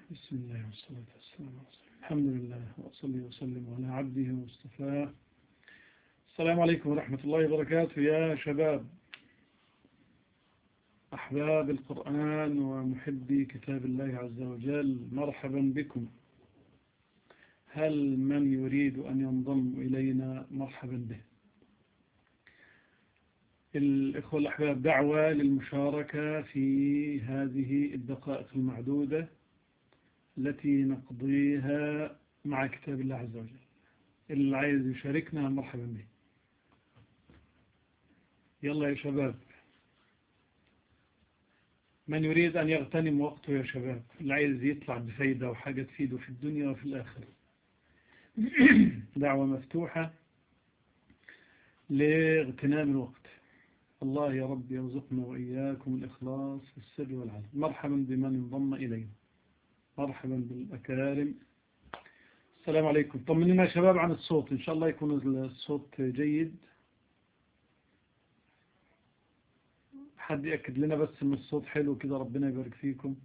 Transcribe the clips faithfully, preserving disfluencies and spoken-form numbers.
بسم الله والصلاة والسلام على رسول الله. الحمد لله وأصلي وسلم على عبده ومصطفاه. السلام عليكم ورحمة الله وبركاته يا شباب أحباب القرآن ومحبي كتاب الله عز وجل، مرحبا بكم. هل من يريد أن ينضم إلينا مرحبا به. الإخوة الأحباب، دعوة للمشاركة في هذه الدقائق المعدودة التي نقضيها مع كتاب الله عز وجل. اللي عايز يشاركنا مرحبا به. يلا يا شباب، من يريد أن يغتنم وقته يا شباب، اللي عايز يطلع بفايدة وحاجة تفيده في الدنيا وفي الآخرة. دعوة مفتوحة لاغتنام الوقت. الله يا رب يرزقنا وإياكم الإخلاص في السر والعلن. مرحبا بمن انضم إلينا، مرحبا بالأكارم. السلام عليكم. طمننا يا شباب عن الصوت، إن شاء الله يكون الصوت جيد. حد يأكد لنا بس إن الصوت حلو كده، ربنا يبارك فيكم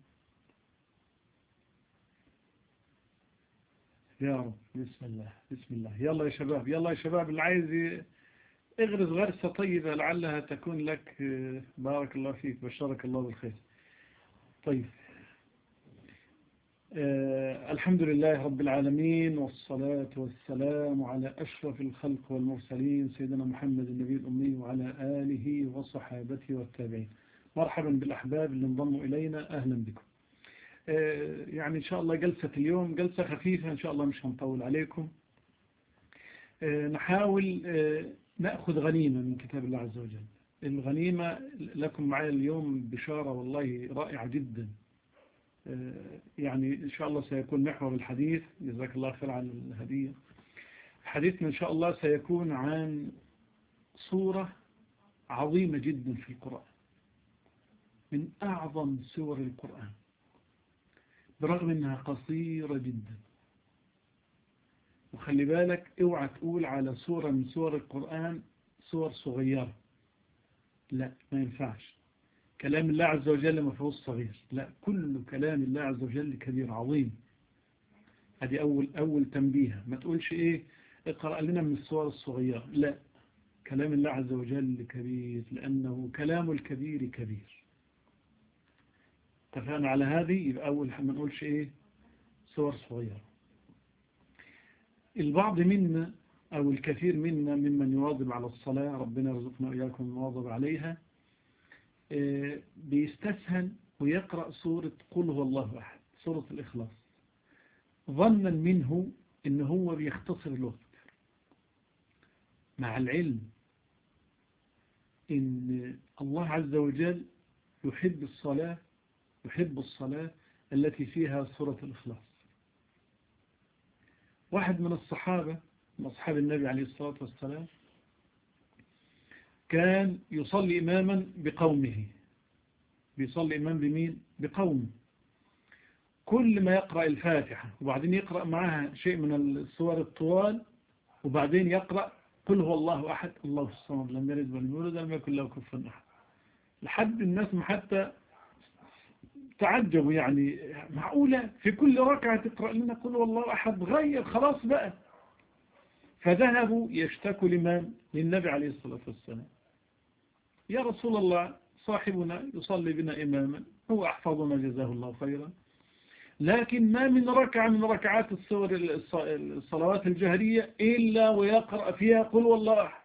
يا رب. بسم الله بسم الله. يلا يا شباب، يلا يا شباب، اللي عايز اغرز غرسة طيبة لعلها تكون لك. بارك الله فيك، بشرك الله بالخير. طيب، آه الحمد لله رب العالمين، والصلاة والسلام على أشرف الخلق والمرسلين سيدنا محمد النبي الأمي وعلى آله وصحابته والتابعين. مرحبا بالأحباب اللي انضموا إلينا، أهلا بكم. آه يعني إن شاء الله جلسة اليوم جلسة خفيفة، إن شاء الله مش هنطول عليكم. آه نحاول آه نأخذ غنيمة من كتاب الله عز وجل. الغنيمة لكم معي اليوم بشارة والله رائعة جدا. يعني إن شاء الله سيكون محور الحديث. جزاك الله خير عن الهدية. حديثنا إن شاء الله سيكون عن صورة عظيمة جدا في القرآن، من أعظم سور القرآن برغم أنها قصيرة جدا. وخلي بالك، اوعى تقول على سورة من سور القرآن سور صغيرة، لا، ما ينفعش. كلام الله عز وجل ما فيهوش صغير، لا، كل كلام الله عز وجل كبير عظيم. هذه أول أول تنبيه. ما تقولش إيه اقرأ لنا من السور الصغيرة، لا، كلام الله عز وجل كبير، لأنه كلام الكبير كبير. اتفقنا على هذه. يبقى أول ما نقولش إيه سور صغيرة. البعض منا أو الكثير منا ممن يواظب على الصلاة، ربنا يرزقنا وإياكم المواظب عليها، بيستسهل ويقرأ سورة قل هو الله أحد، سورة الإخلاص، ظنا منه إن هو بيختصر الوقت، مع العلم إن الله عز وجل يحب الصلاة يحب الصلاة التي فيها سورة الإخلاص. واحد من الصحابة من أصحاب النبي عليه الصلاة والسلام كان يصلي إماما بقومه. بيصلي إمام بمين؟ بقومه. كل ما يقرأ الفاتحة وبعدين يقرأ معها شيء من السور الطوال، وبعدين يقرأ قل هو الله أحد الله الصمد لم يلد ولم يولد ولم يكن له كفوا أحد، لحد الناس ما حتى تعجبوا، يعني معقولة في كل ركعة تقرأ لنا قل هو الله أحد؟ غير خلاص بقى. فذهبوا يشتكوا لمن؟ للنبي عليه الصلاة والسلام. يا رسول الله، صاحبنا يصلي بنا إماما، هو أحفظنا جزاه الله خيرا، لكن ما من ركعة من ركعات الصور الصلوات الجهرية إلا ويقرأ فيها قل والله أحد.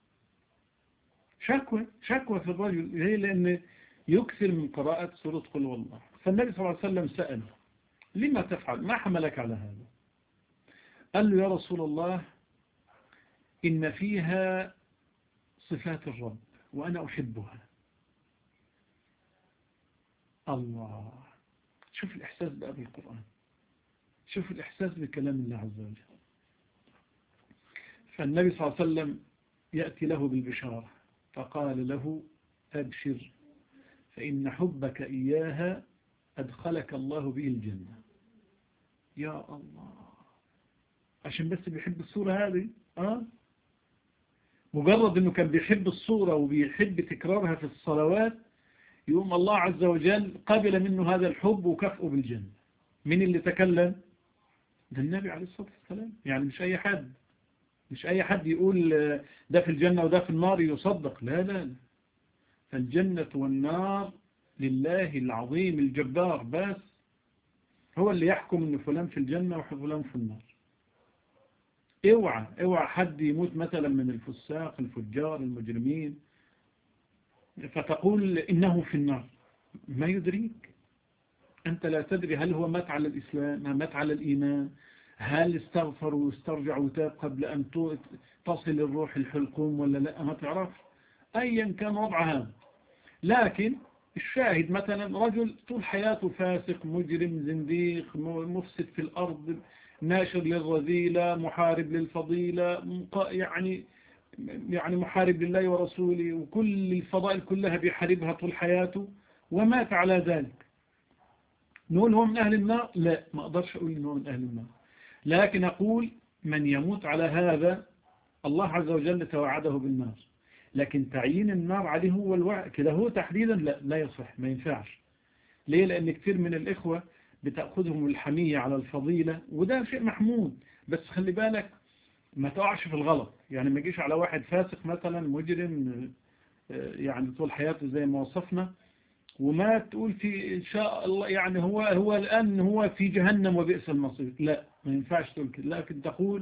شكوى شكوى في الرجل، هي لأن يكثر من قراءة سورة قل والله. فالنبي صلى الله عليه وسلم سأل: لما تفعل؟ ما حملك على هذا؟ قال له: يا رسول الله، إن فيها صفات الرب وأنا أحبها. الله، شوف الإحساس بقى بالقرآن، شوف الإحساس بكلام الله عز وجل. فالنبي صلى الله عليه وسلم يأتي له بالبشارة، فقال له: أبشر، فإن حبك إياها أدخلك الله به الجنة. يا الله، عشان بس بيحب الصورة هذه. آه مجرد أنه كان بيحب الصورة وبيحب تكرارها في الصلوات، يقوم الله عز وجل قبل منه هذا الحب وكفأه بالجنة. مين اللي تكلم؟ ده النبي عليه الصلاة والسلام. يعني مش أي حد، مش أي حد يقول ده في الجنة وده في النار يصدق. لا لا لا، فالجنة والنار لله العظيم الجبار، بس هو اللي يحكم ان فلان في الجنة وفلان في النار. اوعى اوعى حد يموت مثلا من الفساق الفجار المجرمين فتقول إنه في النار، ما يدريك، أنت لا تدري هل هو مات على الإسلام، هل مات على الإيمان، هل استغفر واسترجع وتاب قبل أن تصل الروح الحلقوم ولا لا، ما تعرف أيا كان وضعها. لكن الشاهد مثلا رجل طول حياته فاسق مجرم زنديق مفسد في الأرض ناشر للرذيلة محارب للفضيلة يعني يعني محارب لله ورسوله وكل الفضائل كلها بيحاربها طول حياته ومات على ذلك، نقول هو من أهل النار؟ لا، ما أقدرش أقول إنه من أهل النار، لكن أقول من يموت على هذا الله عز وجل توعده بالنار، لكن تعيين النار عليه هو الوعد كده هو تحديدا لا لا يصح، ما ينفعش. ليه؟ لأن كثير من الإخوة بتأخذهم الحمية على الفضيلة وده شيء محمود، بس خلي بالك ما تقعش في الغلط. يعني ما يجيش على واحد فاسق مثلا مجرم يعني طول حياته زي ما وصفنا وما تقول في إن شاء الله يعني هو هو الآن هو في جهنم وبئس المصير، لا ما ينفعش تقول كده، لكن تقول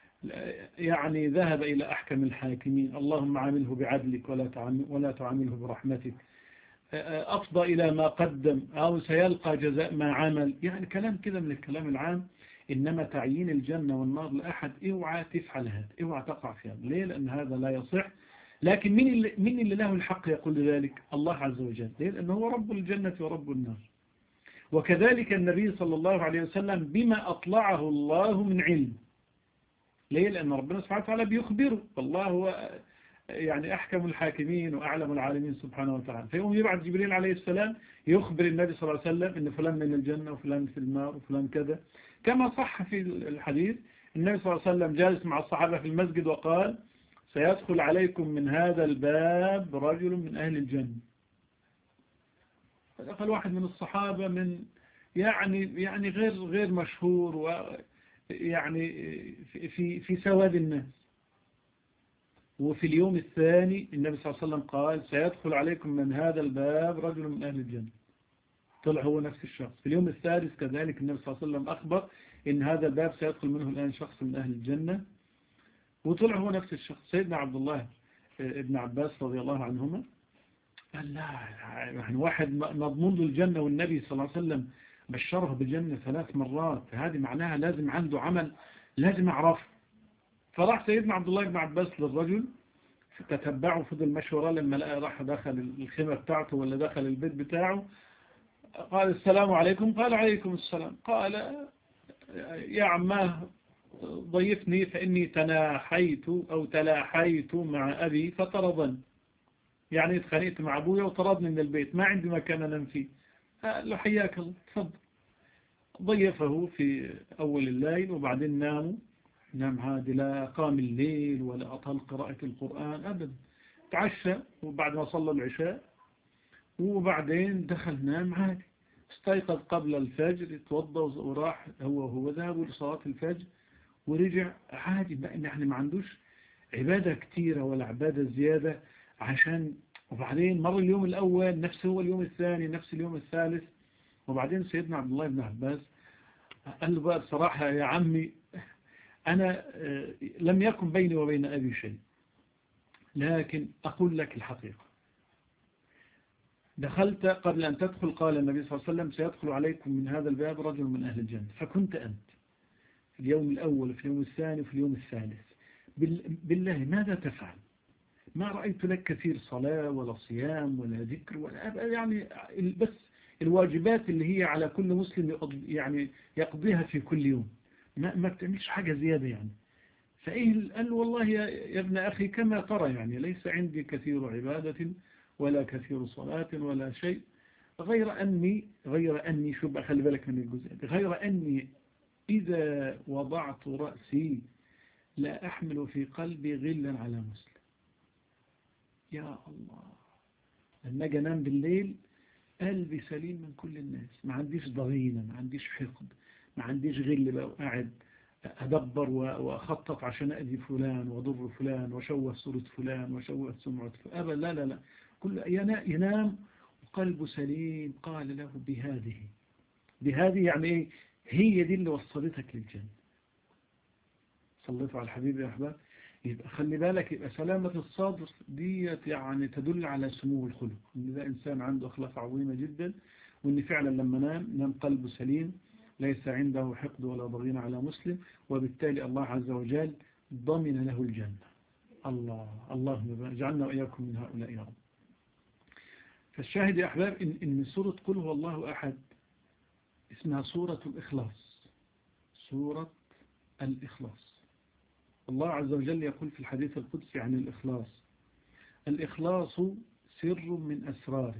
يعني ذهب إلى أحكم الحاكمين اللهم عامله بعدلك ولا تعامل ولا تعامله برحمتك، أفضى إلى ما قدم أو سيلقى جزاء ما عمل، يعني كلام كده من الكلام العام. إنما تعيين الجنة والنار لأحد اوعى تفعل هذا، اوعى تقع في هذا. ليه؟ لأن هذا لا يصح. لكن مين اللي, مين اللي له الحق يقول ذلك؟ الله عز وجل. ليه؟ لأنه هو رب الجنة ورب النار. وكذلك النبي صلى الله عليه وسلم بما أطلعه الله من علم. ليه؟ لأن ربنا سبحانه وتعالى بيخبره، والله هو يعني أحكم الحاكمين وأعلم العالمين سبحانه وتعالى. فيقوم يبعث جبريل عليه السلام يخبر النبي صلى الله عليه وسلم إن فلان من الجنة وفلان في النار وفلان كذا، كما صح في الحديث النبي صلى الله عليه وسلم جالس مع الصحابة في المسجد وقال سيدخل عليكم من هذا الباب رجل من أهل الجنة. فدخل واحد من الصحابة من يعني يعني غير غير مشهور ويعني في في سواد الناس. وفي اليوم الثاني النبي صلى الله عليه وسلم قال سيدخل عليكم من هذا الباب رجل من أهل الجنة، طلع هو نفس الشخص. في اليوم الثالث كذلك النبي صلى الله عليه وسلم أخبر إن هذا الباب سيدخل منه الآن شخص من أهل الجنة، وطلع هو نفس الشخص. سيدنا عبد الله ابن عباس رضي الله عنهما قال لا يعني واحد مضمون له الجنة والنبي صلى الله عليه وسلم بشره بالجنة ثلاث مرات، هذه معناها لازم عنده عمل لازم أعرفه. فراح سيدنا عبد الله بن عباس للرجل تتبعه، فضل ماشي وراه لما لقى راح دخل الخيمة بتاعته ولا دخل البيت بتاعه، قال السلام عليكم، قال عليكم السلام، قال يا عماه ضيفني فإني تناحيت أو تلاحيت مع أبي فطردني، يعني اتخانقت مع أبويا وطردني من البيت ما عندي مكان أنام فيه. قال له حياك الله تفضل. ضيفه في أول الليل وبعدين ناموا، نام عادي، لا قام الليل ولا أطال قراءة القرآن أبدا، تعشى وبعد ما صلى العشاء وبعدين دخل نام عادي، استيقظ قبل الفجر يتوضى وراح هو هو ذهب لصلاة الفجر ورجع عادي بقى، إن احنا ما عندوش عبادة كتيرة ولا عبادة زيادة عشان. وبعدين مر اليوم الأول نفس هو اليوم الثاني نفس اليوم الثالث. وبعدين سيدنا عبد الله بن عباس قال له بقى بصراحة يا عمي أنا لم يكن بيني وبين أبي شيء، لكن أقول لك الحقيقة، دخلت قبل أن تدخل قال النبي صلى الله عليه وسلم سيدخل عليكم من هذا الباب رجل من أهل الجنة، فكنت أنت في اليوم الأول وفي اليوم الثاني وفي اليوم الثالث، بالله ماذا تفعل؟ ما رأيت لك كثير صلاة ولا صيام ولا ذكر ولا يعني بس الواجبات اللي هي على كل مسلم يعني يقضيها في كل يوم، ما, ما بتعملش حاجة زيادة يعني. فإيه قال والله يا, يا ابن أخي كما ترى يعني ليس عندي كثير عبادة ولا كثير صلاة ولا شيء، غير أني غير أني شو بقى خلي بالك من الجزء، غير أني إذا وضعت رأسي لا أحمل في قلبي غلا على مسلم. يا الله لما أجي أنام بالليل قلبي سليم من كل الناس، ما عنديش ضغينة، ما عنديش حقد، ما عنديش غل بقى وقاعد أدبر وأخطط عشان أذي فلان وأضر فلان وأشوه صورة فلان وأشوه سمعة فلان. أبدا، لا لا لا، كل ينام وقلبه سليم. قال له بهذه، بهذه يعني إيه؟ هي دي اللي وصلتك للجنة. صليتوا على الحبيب يا أحباب. يبقى خلي بالك، يبقى سلامة الصدر ديت يعني تدل على سمو الخلق، إن ده إنسان عنده أخلاق عظيمة جدا، وإن فعلا لما نام نام قلبه سليم، ليس عنده حقد ولا ضغينة على مسلم، وبالتالي الله عز وجل ضمن له الجنة. الله اللهم اجعلنا وإياكم من هؤلاء يا رب. فالشاهد يا أحباب إن, إن سورة قل هو الله أحد اسمها سورة الإخلاص. سورة الإخلاص. الله عز وجل يقول في الحديث القدسي عن الإخلاص: الإخلاص سر من أسراره.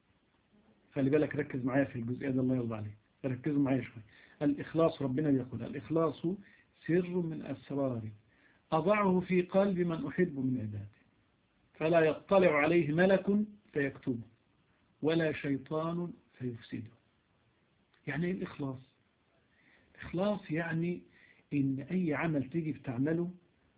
خلي بالك، ركز معايا في الجزئية ده، الله يرضى عليك، ركزوا معايا شوي. الإخلاص، ربنا يقول الإخلاص سر من أسراره أضعه في قلب من أحب من عباده، فلا يطلع عليه ملك فيكتبه ولا شيطان فيفسده. يعني إيه الإخلاص؟ الإخلاص يعني إن أي عمل تيجي بتعمله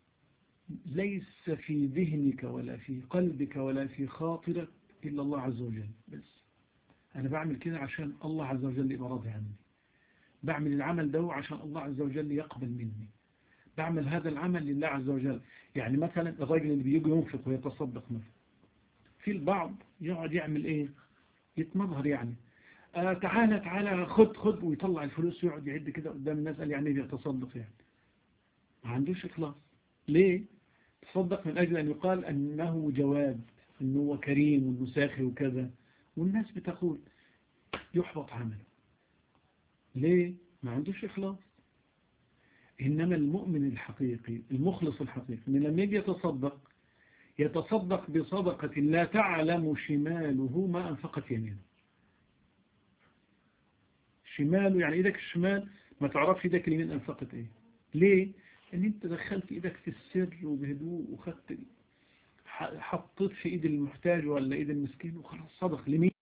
ليس في ذهنك ولا في قلبك ولا في خاطرك إلا الله عز وجل بس. أنا بعمل كده عشان الله عز وجل يبقى راضي عني، بعمل العمل ده عشان الله عز وجل يقبل مني، بعمل هذا العمل لله عز وجل. يعني مثلا الراجل اللي بيجي ينفق ويتصدق مثلا، في البعض يقعد يعمل إيه؟ يتمظهر يعني، آه تعالى تعالى خد خد، ويطلع الفلوس ويقعد يعد كده قدام الناس، قال يعني بيتصدق يعني. ما عندوش إخلاص. ليه؟ تصدق من أجل أن يقال أنه جواد، أنه كريم وأنه ساخي وكذا، والناس بتقول يحبط عمله. ليه؟ ما عندوش إخلاص. إنما المؤمن الحقيقي المخلص الحقيقي من لما يجي يتصدق، يتصدق بصدقة لا تعلم شماله ما أنفقت يمينه. شماله يعني إيدك الشمال ما تعرفش إيدك اليمين أنفقت إيه. ليه؟ إن أنت دخلت إيدك في السر وبهدوء وخدت، حطيت في إيد المحتاج ولا إيد المسكين وخلاص صدق لمين.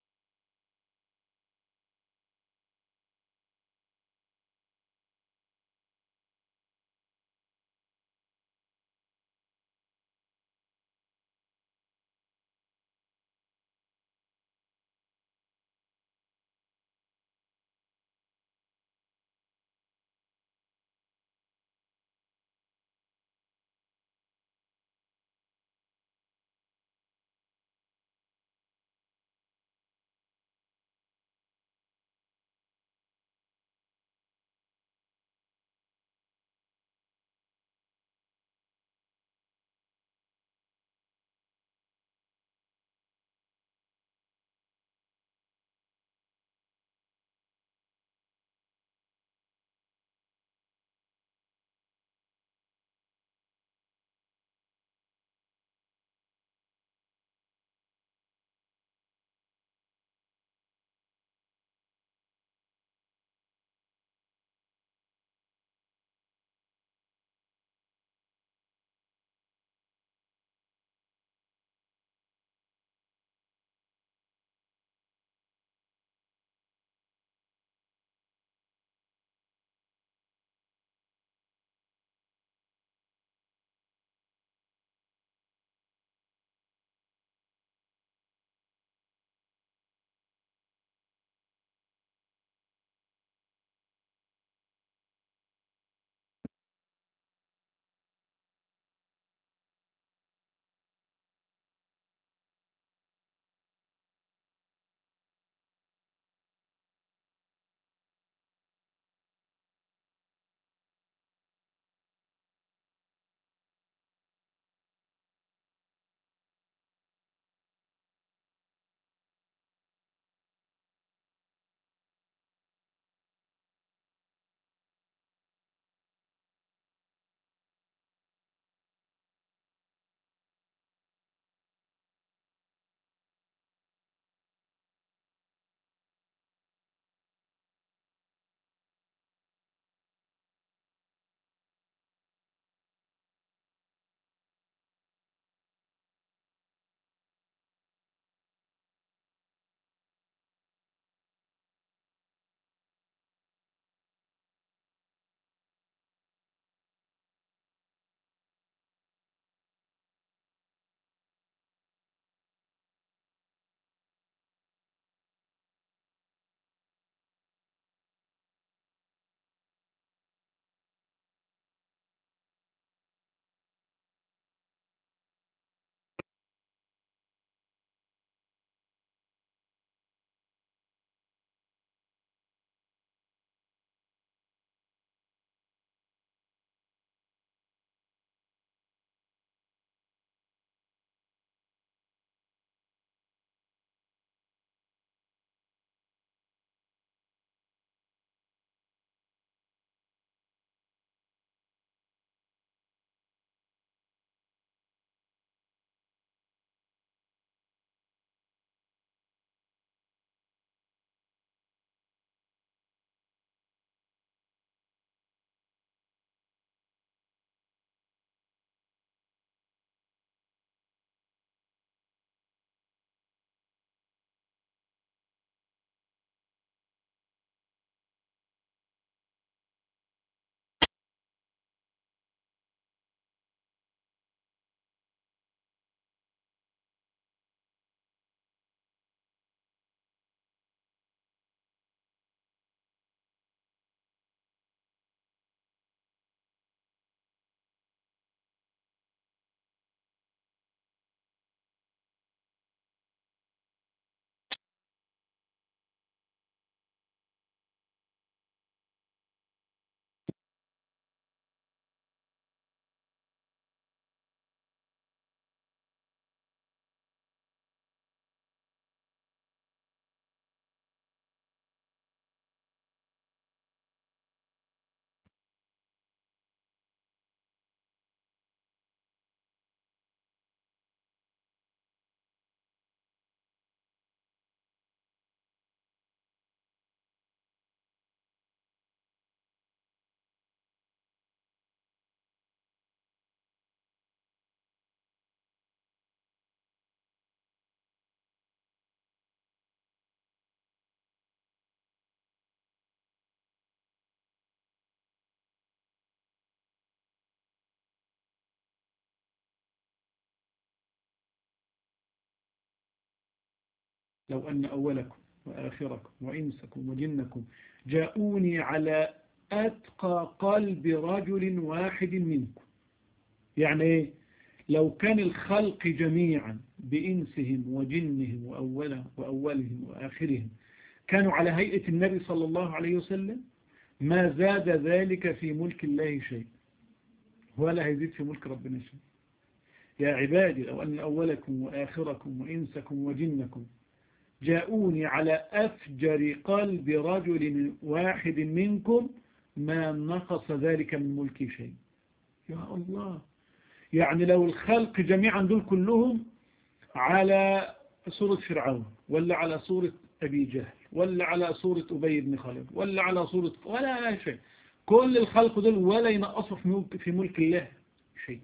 لو أن أولكم وآخركم وإنسكم وجنكم جاءوني على أتقى قلب رجل واحد منكم. يعني إيه؟ لو كان الخلق جميعا بإنسهم وجنهم وأوله وأولهم وآخرهم كانوا على هيئة النبي صلى الله عليه وسلم ما زاد ذلك في ملك الله شيء ولا هيزيد في ملك ربنا شيء. يا عبادي لو أن أولكم وآخركم وإنسكم وجنكم جاءوني على أفجر قلب رجل واحد منكم ما نقص ذلك من ملكي شيء. يا الله، يعني لو الخلق جميعا دول كلهم على صورة فرعون ولا على صورة أبي جهل ولا على صورة أبي بن خلف ولا على صورة ولا شيء، كل الخلق دول ولا ينقصوا في ملك, في ملك الله شيء.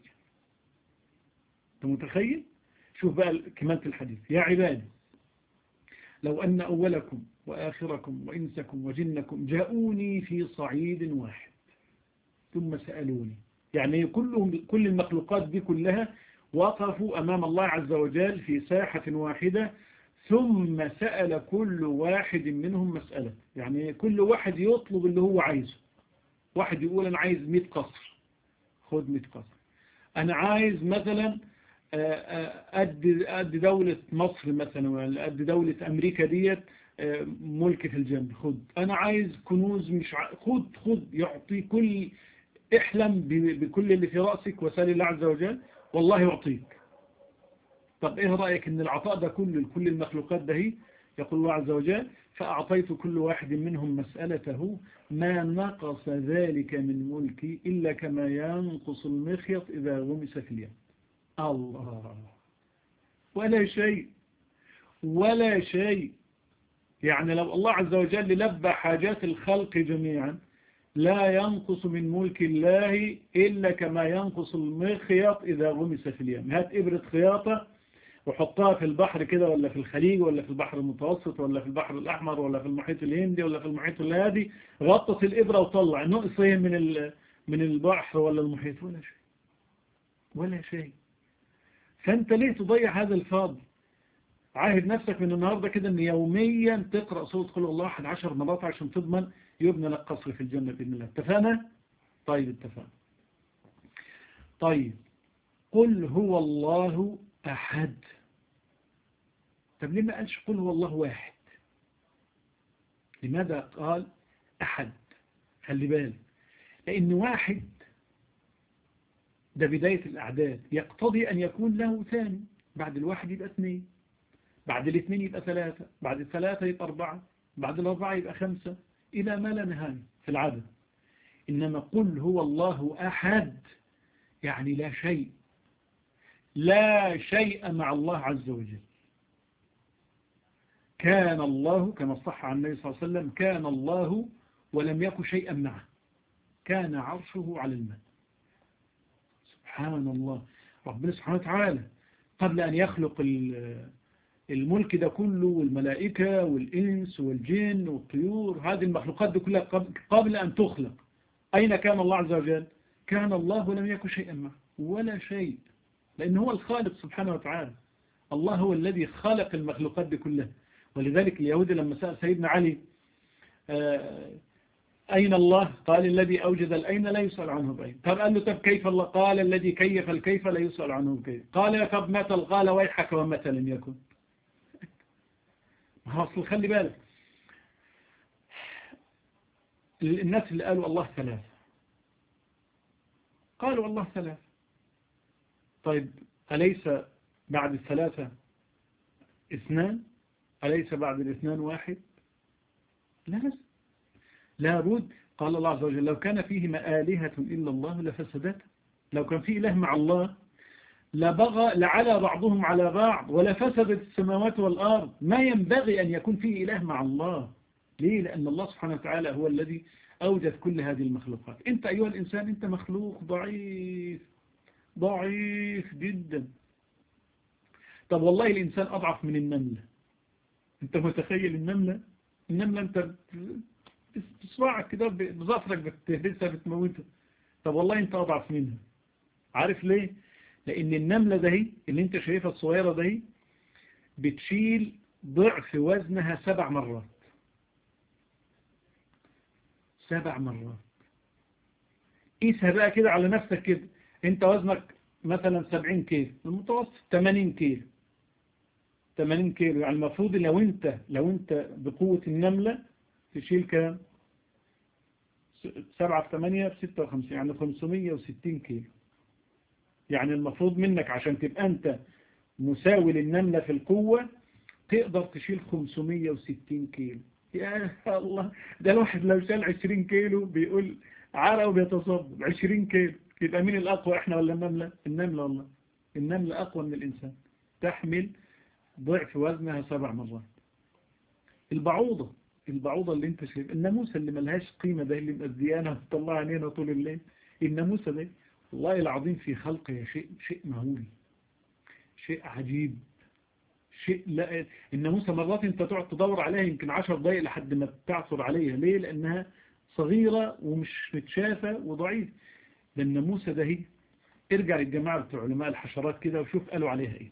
أنت متخيل؟ شوف بقى كمالة الحديث. يا عبادي لو أن أولكم وآخركم وإنسكم وجنكم جاءوني في صعيد واحد ثم سألوني، يعني كلهم كل المخلوقات دي كلها وقفوا أمام الله عز وجل في ساحة واحدة ثم سأل كل واحد منهم مسألة. يعني كل واحد يطلب اللي هو عايزه. واحد يقول أنا عايز مئة قصر، خد مئة قصر. أنا عايز مثلا قد قد دولة مصر مثلا ولا قد دولة أمريكا ديت ملك في الجنة، خد. أنا عايز كنوز، مش ع... خد خد يعطي كل، احلم بكل اللي في رأسك وسال الله عز وجل والله يعطيك. طب ايه رأيك ان العطاء ده كل كل المخلوقات ده هي؟ يقول الله عز وجل فأعطيت كل واحد منهم مسألته ما نقص ذلك من ملكي إلا كما ينقص المخيط إذا غمس في اليم. الله، ولا شيء ولا شيء. يعني لو الله عز وجل لبى حاجات الخلق جميعا لا ينقص من ملك الله إلا كما ينقص المخيط إذا غمس في اليم. هات إبرة خياطة وحطها في البحر كده ولا في الخليج ولا في البحر المتوسط ولا في البحر الأحمر ولا في المحيط الهندي ولا في المحيط الهادي، غطس الإبرة وطلع نقص من من البحر ولا المحيط؟ ولا شيء ولا شيء. فأنت ليه تضيع هذا الفضل؟ عاهد نفسك من النهاردة كده أن يوميا تقرأ سورة قل الله أحد عشر مرات عشان تضمن يبنى لك قصر في الجنة بإذن الله. اتفقنا؟ طيب اتفقنا. طيب قل هو الله أحد. طب ليه ما قالش قل هو الله واحد؟ لماذا قال أحد؟ خلي بالك، لأن واحد ده بداية الأعداد، يقتضي أن يكون له ثاني، بعد الواحد يبقى اثنين، بعد الاثنين يبقى ثلاثة، بعد الثلاثة يبقى أربعة، بعد الأربعة يبقى خمسة، إلى ما لا نهاية في العدد. إنما قل هو الله أحد يعني لا شيء، لا شيء مع الله عز وجل. كان الله كما صح عن النبي صلى الله عليه وسلم كان الله ولم يكن شيئا معه، كان عرشه على الماء. سبحان الله. ربنا سبحانه وتعالى قبل أن يخلق الملك ده كله والملائكة والإنس والجن والطيور، هذه المخلوقات دي كلها قبل أن تخلق أين كان الله عز وجل؟ كان الله ولم يكن شيئا معه ولا شيء، لأنه هو الخالق سبحانه وتعالى. الله هو الذي خلق المخلوقات دي كلها. ولذلك اليهود لما سأل سيدنا علي أين الله؟ قال الذي أوجد الأين لا يسأل عنه بأين. طب قال له طب كيف الله؟ قال الذي كيف الكيف لا يسأل عنه بكيف. قال طب متى؟ قال ويحك ومتى لم يكن. أصل خلي بالك، الناس اللي قالوا الله ثلاثة قالوا الله ثلاثة، طيب أليس بعد الثلاثة اثنان؟ أليس بعد الاثنان واحد؟ لا لابد. قال الله عز وجل لو كان فيهما آلهة إلا الله لفسدتا. لو كان فيه إله مع الله لبغى لعلى بعضهم على بعض ولفسدت السماوات والأرض. ما ينبغي أن يكون فيه إله مع الله. ليه؟ لأن الله سبحانه وتعالى هو الذي أوجد كل هذه المخلوقات. أنت أيها الإنسان أنت مخلوق ضعيف ضعيف جدا. طب والله الإنسان أضعف من النملة. أنت متخيل النملة؟ النملة أنت بصباعك كده بظفرك بتهبسها بتموتها. طب والله أنت أضعف منها. عارف ليه؟ لأن النملة ده هي اللي أنت شايفها الصغيرة ده هي بتشيل ضعف وزنها سبع مرات. سبع مرات. قيسها بقى كده على نفسك كده، انت وزنك مثلا سبعين كيلو، المتوسط ثمانين كيلو. ثمانين كيلو يعني المفروض لو انت لو انت بقوة النملة تشيل كام؟ سبعة في ثمانية بستة وخمسين، يعني خمسمية وستين كيلو. يعني المفروض منك عشان تبقى انت مساوي للنملة في القوة تقدر تشيل خمسمية وستين كيلو. يا الله، ده الواحد لو شال عشرين كيلو بيقول عرق وبيتصاب. عشرين كيلو يبقى مين الأقوى، احنا ولا النملة؟ النملة والله، النملة أقوى من الإنسان، تحمل ضعف وزنها سبع مرات. البعوضة البعوضة اللي انت شايف، الناموسة اللي ملهاش قيمة ده اللي مأذيانا وتطلع عينينا طول الليل، الناموسة ده والله العظيم في خلقها شيء شيء مهول، شيء عجيب، شيء لا. الناموسة مرات انت تقعد تدور عليها يمكن عشر دقايق لحد ما تعثر عليها. ليه؟ لأنها صغيرة ومش متشافة وضعيف. ده الناموسة ده هي، ارجع للجماعة بتوع علماء الحشرات كده وشوف قالوا عليها ايه.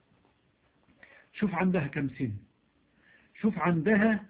شوف عندها كم سن، شوف عندها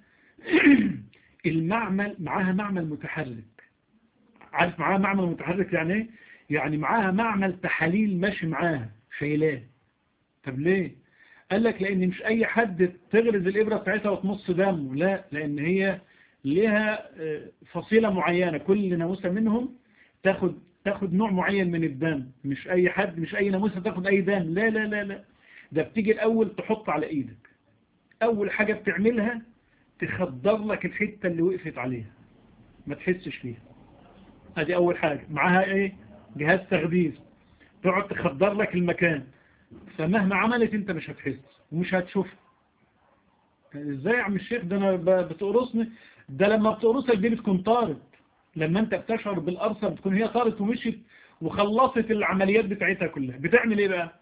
المعمل، معاها معمل متحرك. عارف معاها معمل متحرك يعني ايه؟ يعني معاها معمل تحاليل ماشي معاها شايلاه. طب ليه؟ قال لك لان مش اي حد تغرز الابره بتاعتها وتمص دمه، لا، لان هي لها فصيله معينه، كل ناموسه منهم تاخد تاخد نوع معين من الدم. مش اي حد، مش اي ناموسه تاخد اي دم، لا لا لا لا. ده بتيجي الاول تحط على ايدك، اول حاجه بتعملها تخدر لك الحته اللي وقفت عليها ما تحسش فيها. ادي اول حاجه. معاها ايه؟ جهاز تخدير، تقعد تخدر لك المكان، فمهما عملت انت مش هتحس ومش هتشوفها. ازاي يا عم الشيخ؟ ده انا بتقرصني. ده لما بتقرصك دي بتكون طارت، لما انت بتشعر بالقرصه بتكون هي طارت ومشيت وخلصت العمليات بتاعتها كلها. بتعمل ايه بقى؟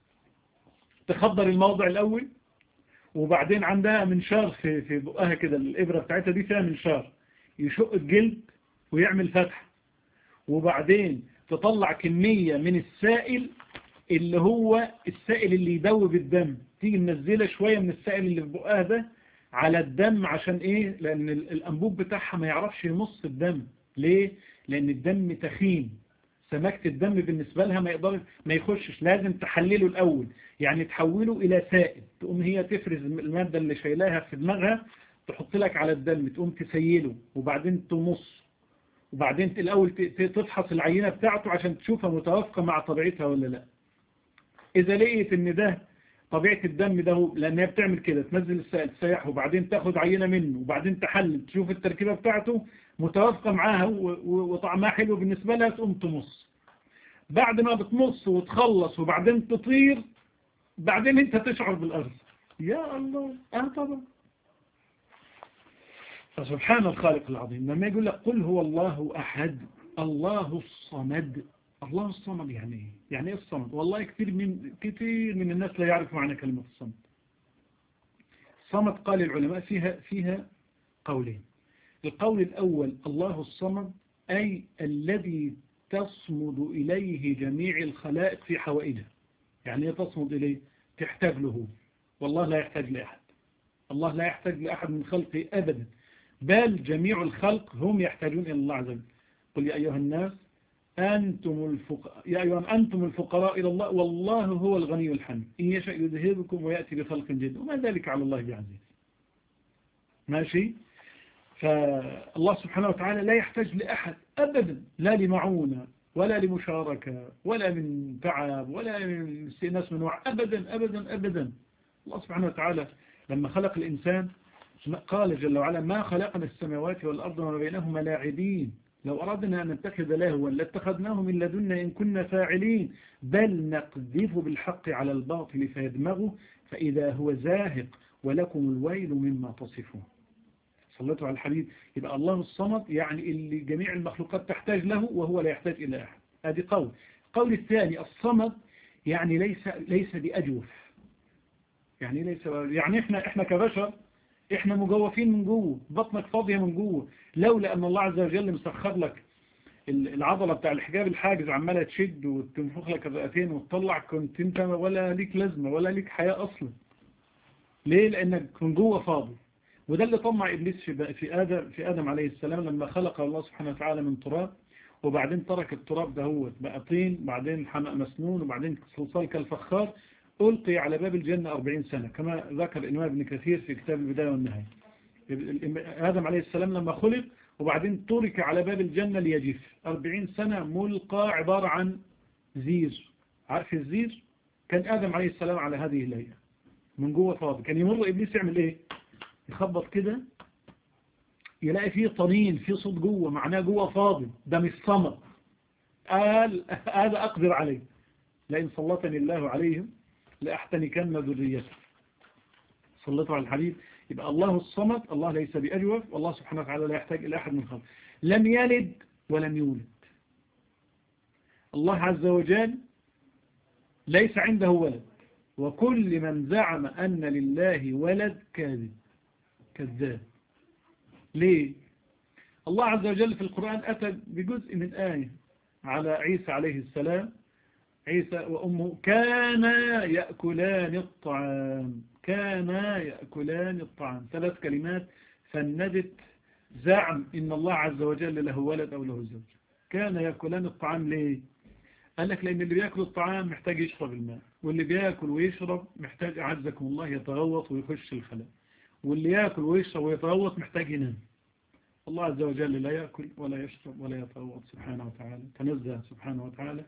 تخدر الموضع الاول، وبعدين عندها منشار في في بقها كده، الابره بتاعتها دي فيها منشار يشق الجلد ويعمل فتح، وبعدين تطلع كمية من السائل اللي هو السائل اللي يدوب الدم، تيجي منزله شوية من السائل اللي في بقها ده على الدم. عشان ايه؟ لان الانبوب بتاعها ما يعرفش يمص الدم. ليه؟ لان الدم تخين، سماكة الدم بالنسبة لها ما يقدر ما يخشش، لازم تحلله الاول، يعني تحوله الى سائل. تقوم هي تفرز المادة اللي شايلاها في دماغها تحط لك على الدم، تقوم تسيله وبعدين تمص، وبعدين الأول تفحص العينة بتاعته عشان تشوفها متوافقة مع طبيعتها ولا لا. إذا لقيت إن ده طبيعة الدم ده، لأنها بتعمل كده، تنزل السائل تسيحه وبعدين تاخد عينة منه وبعدين تحلل تشوف التركيبة بتاعته متوافقة معاها وطعمها حلو بالنسبة لها، تقوم تمص. بعد ما بتمص وتخلص وبعدين تطير، بعدين انت تشعر بالأرض. يا الله، اه طبعا. فسبحان الخالق العظيم لما يقول لك قل هو الله أحد الله الصمد. الله الصمد يعني ايه؟ يعني ايه الصمد؟ والله كثير من كثير من الناس لا يعرف معنى كلمة الصمد. الصمد قال العلماء فيها فيها قولين. القول الأول الله الصمد أي الذي تصمد إليه جميع الخلائق في حوائجها. يعني ايه تصمد إليه؟ تحتاج له. والله لا يحتاج لأحد، الله لا يحتاج لأحد من خلقه أبدا، بل جميع الخلق هم يحتاجون إلى الله عز وجل. قل يا أيها الناس أنتم الفقراء يا أيها أنتم الفقراء إلى الله والله هو الغني الحميد إن يشاء يذهبكم ويأتي بخلق جديد وما ذلك على الله بعزيز. ماشي؟ فالله سبحانه وتعالى لا يحتاج لأحد أبدا، لا لمعونة ولا لمشاركة ولا من تعب ولا من استئناس من وعي، أبدا أبدا أبدا. الله سبحانه وتعالى لما خلق الإنسان قال جل وعلا ما خلقنا السماوات والأرض وما بينهما لاعبين لو أردنا أن نتخذ لهوا لاتخذناه من لدنا إن كنا فاعلين بل نقذف بالحق على الباطل فيدمغه فإذا هو زاهق ولكم الويل مما تصفون. صلتوا على الحبيب. يبقى الله الصمد يعني اللي جميع المخلوقات تحتاج له وهو لا يحتاج إلى أحد. هذه قول. القول الثاني الصمد يعني ليس ليس بأجوف. يعني ليس يعني احنا احنا كبشر احنا مجوفين من جوه، بطنك فاضية من جوه، لولا ان الله عز وجل مسخر لك العضلة بتاع الحجاب الحاجز عمالة تشد وتنفخ لك الرئتين وتطلع، كنت انت ولا ليك لازمة ولا ليك حياة اصلا. ليه؟ لأنك من جوه فاضي. وده اللي طمع إبليس في في آدم في آدم عليه السلام لما خلق الله سبحانه وتعالى من تراب، وبعدين ترك التراب دهوت بقى طين، بعدين حمأ مسنون، وبعدين صلصال كالفخار، ألقي على باب الجنة أربعين سنة كما ذكر الإمام ابن كثير في كتاب البداية والنهاية. آدم عليه السلام لما خلق وبعدين ترك على باب الجنة ليجف أربعين سنة، ملقى عبارة عن زير. عارف الزير؟ كان آدم عليه السلام على هذه الهيئة من جوه فاضي. كان يمر إبليس يعمل إيه؟ يخبط كده يلاقي فيه طنين، فيه صوت جوه، معناه جوه فاضي، ده مش صمت. قال هذا أقدر عليه، لئن سلطني الله عليهم لأحتنكن ذريته. سلطوا على الحديث. يبقى الله الصمد، الله ليس بأجوف، والله سبحانه وتعالى لا يحتاج إلى أحد من خلقه. لم يلد ولم يولد. الله عز وجل ليس عنده ولد، وكل من زعم أن لله ولد كاذب كذاب. ليه؟ الله عز وجل في القرآن أتى بجزء من آية على عيسى عليه السلام. عيسى وأمه كانا يأكلان الطعام، كانا يأكلان الطعام. ثلاث كلمات فندت زعم إن الله عز وجل له ولد أو له زوج. كان يأكلان الطعام ليه؟ قال لك لأن اللي بيأكل الطعام محتاج يشرب الماء، واللي بيأكل ويشرب محتاج أعزكم الله يتغوط ويخش الخلاء، واللي يأكل ويشرب ويتغوط محتاج ينام. الله عز وجل لا يأكل ولا يشرب ولا يتغوط سبحانه وتعالى، تنزه سبحانه وتعالى.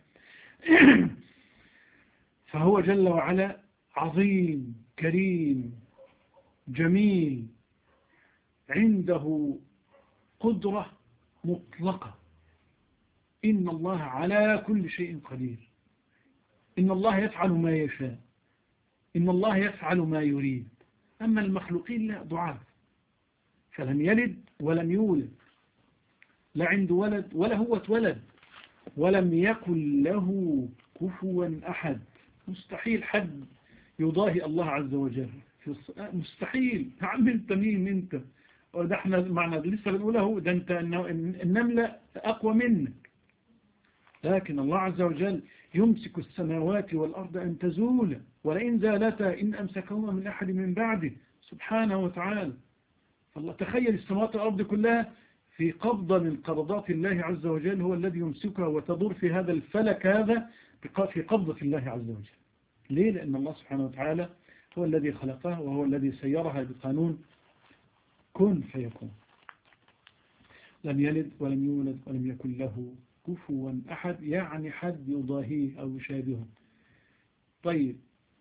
فهو جل وعلا عظيم كريم جميل، عنده قدرة مطلقة. إن الله على كل شيء قدير، إن الله يفعل ما يشاء، إن الله يفعل ما يريد. أما المخلوقين لا، ضعاف. فلم يلد ولم يولد، لا عنده ولد ولا هو اتولد، ولم يكن له كفوا أحد. مستحيل حد يضاهي الله عز وجل في الص... مستحيل. عم انت مين انت؟ وده احنا معنا لسه بنقوله، ده انت النملة أقوى منك. لكن الله عز وجل يمسك السماوات والأرض أن تزولا، ولئن زالتا إن أمسكهما من أحد من بعده سبحانه وتعالى. فالله تخيل السماوات والأرض كلها في قبضة من قبضات الله عز وجل، هو الذي يمسكها وتدور في هذا الفلك هذا في قبضة الله عز وجل. ليه؟ لأن الله سبحانه وتعالى هو الذي خلقها، وهو الذي سيرها بقانون كن فيكون. لم يلد ولم يولد ولم يكن له كفوا أحد، يعني حد يضاهيه أو يشابهه. طيب،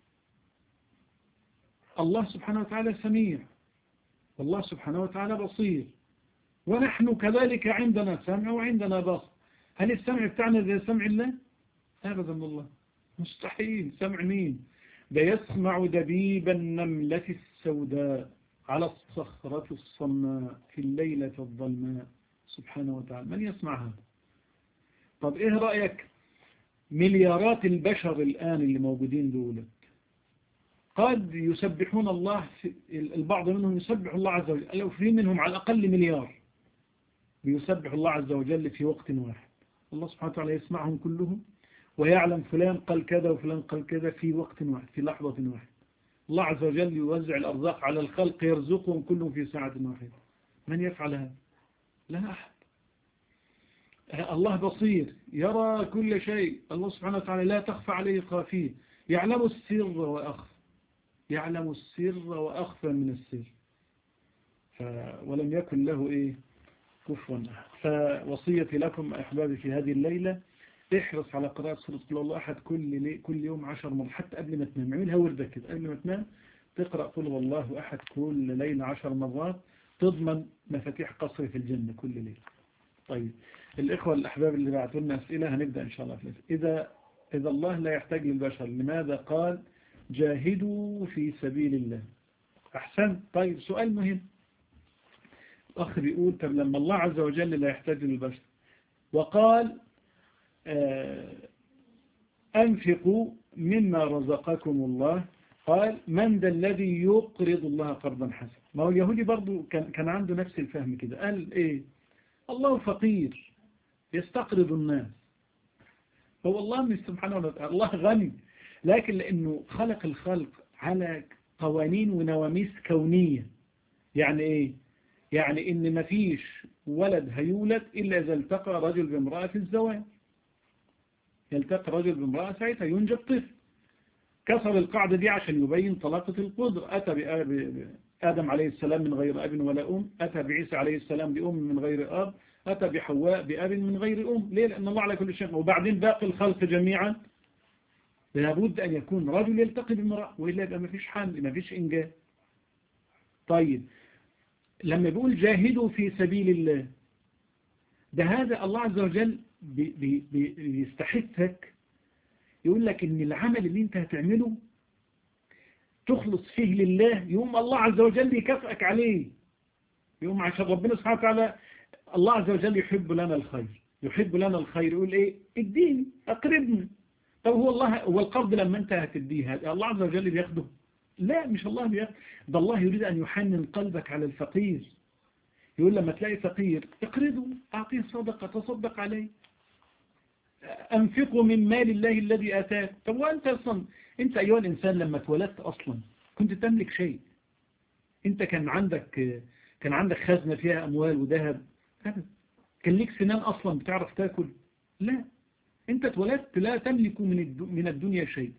الله سبحانه وتعالى سميع، والله سبحانه وتعالى بصير، ونحن كذلك عندنا سمع وعندنا بصر. هل السمع بتاعنا زي سمع الله؟ أبدا والله، مستحيل. سمع مين؟ ده يسمع دبيب النملة السوداء على الصخرة الصماء في الليلة الظلماء سبحانه وتعالى. من يسمع هذا؟ طب إيه رأيك مليارات البشر الآن اللي موجودين دول قد يسبحون الله، البعض منهم يسبح الله عز وجل، لو في منهم على الأقل مليار بيسبح الله عز وجل في وقت واحد. الله سبحانه وتعالى يسمعهم كلهم ويعلم فلان قال كذا وفلان قال كذا في وقت واحد، في لحظة واحدة. الله عز وجل يوزع الأرزاق على الخلق يرزقهم كلهم في ساعة واحدة. من يفعل هذا؟ لا أحد. الله بصير، يرى كل شيء. الله سبحانه وتعالى لا تخفى عليه خافية، يعلم السر وأخفى، يعلم السر وأخفى من السر. ف... ولم يكن له إيه كفوا أحد. فوصيتي لكم أحبابي في هذه الليلة، احرص على قراءة سورة قل هو الله أحد كل لي... كل يوم عشر مرات، حتى قبل ما تنام. اعملها وردك كده قبل ما تنام، تقرأ قل هو الله أحد كل ليلة عشر مرات، تضمن مفاتيح قصر في الجنة كل ليلة. طيب، الإخوة الأحباب اللي بعثوا لنا أسئلة هنبدأ إن شاء الله في إذا إذا الله لا يحتاج للبشر، لماذا قال جاهدوا في سبيل الله؟ أحسن. طيب، سؤال مهم. الأخ بيقول طب لما الله عز وجل لا يحتاج للبشر وقال أنفقوا مما رزقكم الله، قال من ذا الذي يقرض الله قرضا حسنا؟ ما هو اليهودي برضو كان كان عنده نفس الفهم كده. قال إيه؟ الله فقير يستقرض الناس. هو الله من سبحانه وتعالى الله غني، لكن لأنه خلق الخلق على قوانين ونواميس كونية. يعني إيه؟ يعني إن مفيش ولد هيولد إلا إذا التقى رجل بامرأة في الزواج، يلتقي رجل بامرأة ساعتها ينجب طفل. كسر القاعدة دي عشان يبين طلاقة القدر. أتى بآدم عليه السلام من غير أب ولا أم، أتى بعيسى عليه السلام بأم من غير أب، أتى بحواء بأب من غير أم. ليه؟ لأن الله على كل شيء. وبعدين باقي الخلق جميعا لابد أن يكون رجل يلتقي بامرأة، وإلا يبقى ما فيش حمل، ما فيش إنجاب. طيب لما بيقول جاهدوا في سبيل الله، ده هذا الله عز وجل بي بي بي بيستحثك، يقول لك إن العمل اللي أنت هتعمله تخلص فيه لله، يوم الله عز وجل يكافئك عليه. يوم عشان ربنا سبحانه وتعالى الله عز وجل يحب لنا الخير، يحب لنا الخير. يقول إيه؟ اديني، أقربني. طب هو الله، هو القرض لما أنت هتديها الله عز وجل بياخده؟ لا، مش الله بياخده، ده الله يريد أن يحنن قلبك على الفقير. يقول لما تلاقي فقير اقرضه، أعطيه صدقة، تصدق عليه، أنفقوا من مال الله الذي آتاك. طب وأنت أصلا، أنت أيها الإنسان لما اتولدت أصلا كنت تملك شيء؟ أنت كان عندك كان عندك خزنة فيها أموال وذهب؟ كان ليك سنان أصلا بتعرف تاكل؟ لا، أنت اتولدت لا تملك من من الدنيا شيء.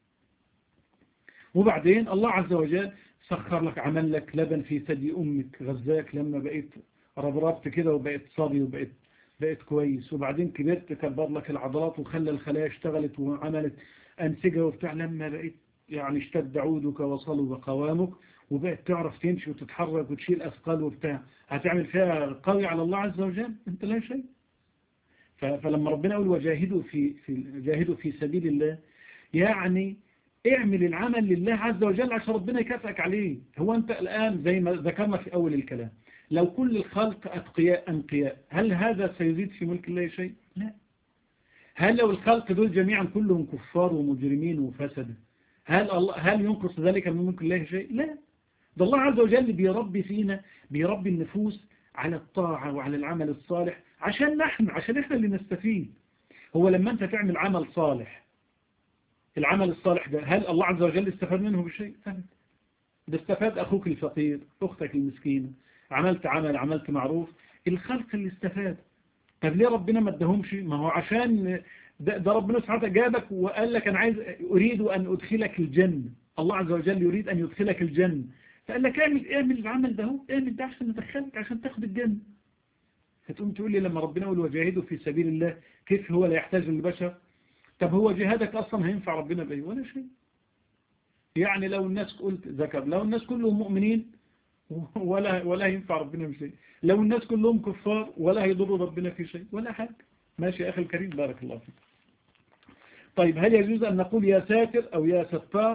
وبعدين الله عز وجل سخر لك، عمل لك لبن في ثدي أمك، غذاك لما بقيت ربربت كده وبقيت صبي وبقيت بقيت كويس. وبعدين كبرت كبر لك العضلات وخلى الخلايا اشتغلت وعملت أنسجة وبتاع. لما بقيت يعني اشتد عودك وصلب قوامك وبقيت تعرف تمشي وتتحرك وتشيل أثقال وبتاع، هتعمل فيها قوي على الله عز وجل؟ أنت لا شيء. فلما ربنا يقول وجاهدوا في في جاهدوا في سبيل الله، يعني اعمل العمل لله عز وجل عشان ربنا يكافئك عليه. هو أنت الآن زي ما ذكرنا في أول الكلام، لو كل الخلق أتقياء أنقياء، هل هذا سيزيد في ملك الله شيء؟ لا. هل لو الخلق دول جميعا كلهم كفار ومجرمين وفسد، هل الله هل ينقص ذلك من ملك الله شيء؟ لا. ده الله عز وجل بيربي فينا، بيربي النفوس على الطاعة وعلى العمل الصالح عشان نحن عشان احنا اللي نستفيد. هو لما انت تعمل عمل صالح، العمل الصالح ده هل الله عز وجل استفاد منه بشيء؟ ده استفاد أخوك الفقير، أختك المسكينة، عملت عمل، عملت معروف، الخلق اللي استفاد. طب ليه ربنا ما ادهمش؟ ما هو عشان ده, ده ربنا سبحانه جابك وقال لك أنا عايز أريد أن أدخلك الجنة. الله عز وجل يريد أن يدخلك الجنة، فقال لك اعمل اعمل العمل ده، هو اعمل ده عشان ندخلك عشان تاخد الجنة. هتقوم تقول لي لما ربنا يقول وجاهدوا في سبيل الله كيف هو لا يحتاج للبشر؟ طب هو جهادك أصلا هينفع ربنا بأي ولا شيء؟ يعني لو الناس قلت ذكر، لو الناس كلهم مؤمنين ولا ولا ينفع ربنا بشيء، لو الناس كلهم كفار ولا هيضر ربنا في شيء ولا حاجة. ماشي يا أخي الكريم، بارك الله فيك. طيب هل يجوز أن نقول يا ساتر أو يا ستار؟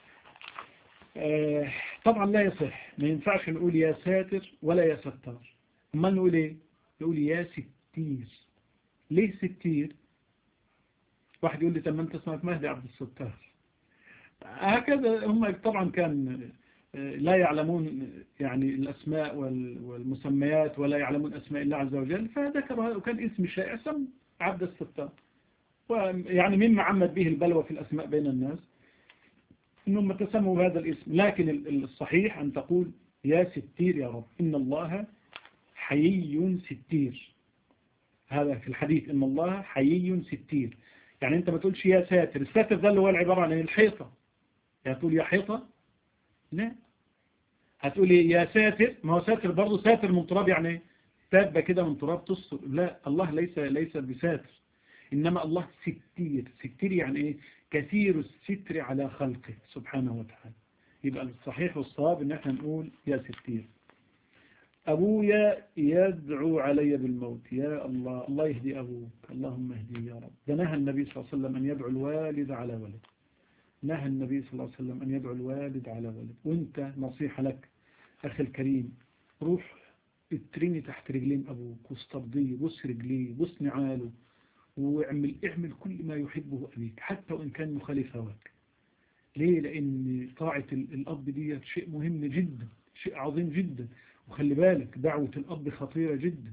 آه طبعا لا يصح، ما ينفعش نقول يا ساتر ولا يا ستار. ما نقول ايه؟ نقول يا ستير. ليه ستير؟ واحد يقول لي طب ما انت اسمك مهدي عبد الستار. هكذا هم طبعا كان لا يعلمون يعني الأسماء والمسميات ولا يعلمون أسماء الله عز وجل، فذكرها وكان اسم شائع سم عبد الستار. ويعني مما عمت به البلوى في الأسماء بين الناس إنهم تسموا بهذا الاسم. لكن الصحيح أن تقول يا ستير يا رب، إن الله حيي ستير. هذا في الحديث، إن الله حيي ستير. يعني أنت ما تقولش يا ساتر. الساتر ده اللي هو العبارة عن الحيطة، هتقول يا حيطة؟ لا. هتقول يا ساتر، ما هو ساتر برضه ساتر من تراب، يعني تابة كده من تراب تصر. لا، الله ليس ليس بساتر، إنما الله ستير. ستير يعني إيه؟ كثير الستر على خلقه سبحانه وتعالى. يبقى الصحيح والصواب إن احنا نقول يا ستير. أبويا يدعو علي بالموت، يا الله، الله يهدي أبوك، اللهم اهدي يا رب. ده نهى النبي صلى الله عليه وسلم أن يدعو الوالد على ولد، نهى النبي صلى الله عليه وسلم أن يدعو الوالد على ولد. وانت نصيحة لك أخي الكريم، روح اتريني تحت رجلين أبوك واسترضيه، بص رجليه، بص نعاله، واعمل اعمل كل ما يحبه أبيك حتى وإن كان مخالف هواك. ليه؟ لأن طاعة الأب دي شيء مهم جدا، شيء عظيم جدا. وخلي بالك دعوة الأب خطيرة جدا.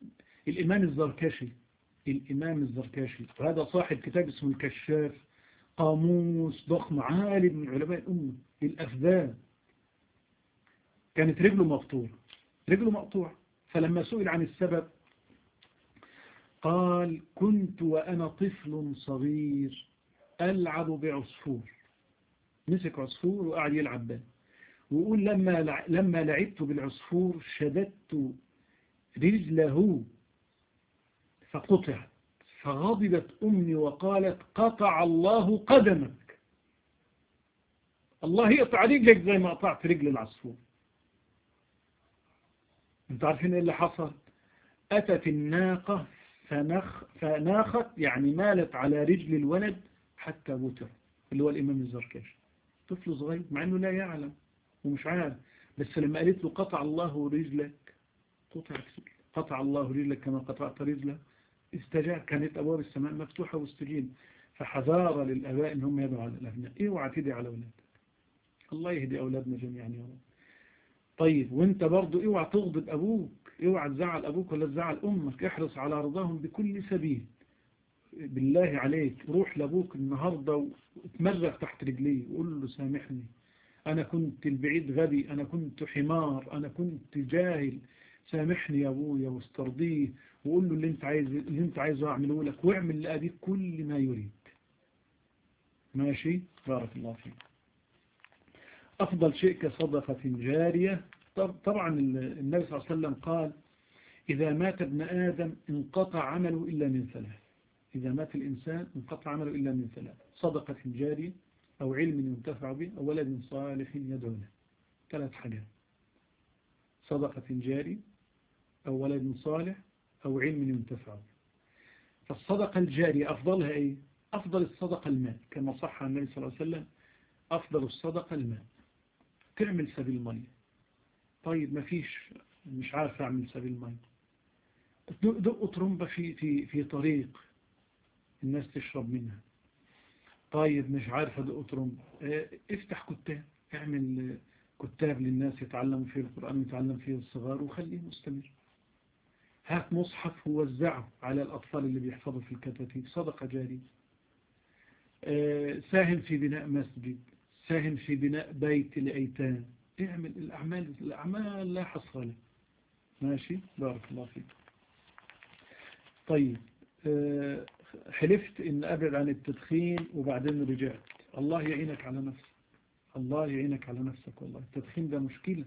الإمام الزركشي الإمام الزركشي وهذا صاحب كتاب اسمه الكشاف، قاموس ضخم عالي من علماء الأمة للأفذان، كانت رجله مقطوعة، رجله مقطوعة. فلما سئل عن السبب قال كنت وأنا طفل صغير ألعب بعصفور، مسك عصفور وقعد يلعب به، ويقول لما لما لعبت بالعصفور شددت رجله فقطعت، فغضبت أمي وقالت قطع الله قدمك، الله يقطع رجلك زي ما قطعت رجل العصفور. انتوا عارفين ايه اللي حصل؟ أتت الناقة فنخ فناخت، يعني مالت على رجل الولد حتى بتر، اللي هو الإمام الزركشي، طفل صغير مع أنه لا يعلم ومش عارف، بس لما قالت له قطع الله رجلك، قطع قطع الله رجلك كما قطعت رجله، استجاب. كانت أبواب السماء مفتوحة واستجيب. فحذار للآباء إن هم يدعوا على الأبناء. اوعى تدعي على أولادك، الله يهدي أولادنا جميعا يا رب. طيب وانت برضو اوعى تغضب أبوك، اوعى تزعل أبوك ولا تزعل أمك، احرص على رضاهم بكل سبيل. بالله عليك روح لأبوك النهاردة واتمرغ تحت رجليه وقول له سامحني، أنا كنت البعيد غبي، أنا كنت حمار، أنا كنت جاهل، سامحني يا أبويا واسترضيه، وقول له اللي انت عايز اللي انت عايزه اعمله لك، واعمل لأبيك كل ما يريد. ماشي، بارك الله فيك. أفضل شيء كصدقة جارية. طبعا النبي صلى الله عليه وسلم قال إذا مات ابن آدم انقطع عمله إلا من ثلاث، إذا مات الإنسان انقطع عمله إلا من ثلاث: صدقة جارية، أو علم ينتفع به، أو ولد صالح يدعو له. ثلاث حاجات: صدقة جارية، أو ولد صالح، أو علم ينتفع به. فالصدقة الجارية أفضلها إيه؟ أفضل الصدقة المال، كما صح عن النبي صلى الله عليه وسلم أفضل الصدقة المال. تعمل سبيل مية. طيب ما فيش، مش عارف أعمل سبيل مية، دق طرمبة في في في طريق الناس تشرب منها. طيب مش عارف أدق طرمبة، افتح كتاب، اعمل كتاب للناس يتعلموا فيه القرآن ويتعلم فيه الصغار وخليه مستمر. هات مصحف ووزعه على الأطفال اللي بيحفظوا في الكتاتيب، صدقة جارية. ساهم في بناء مسجد، ساهم في بناء بيت لأيتام، اعمل الأعمال، الأعمال لا حصر لها. ماشي، بارك الله فيك. طيب حلفت إن أبعد عن التدخين وبعدين رجعت. الله يعينك على نفسك، الله يعينك على نفسك. والله التدخين ده مشكلة،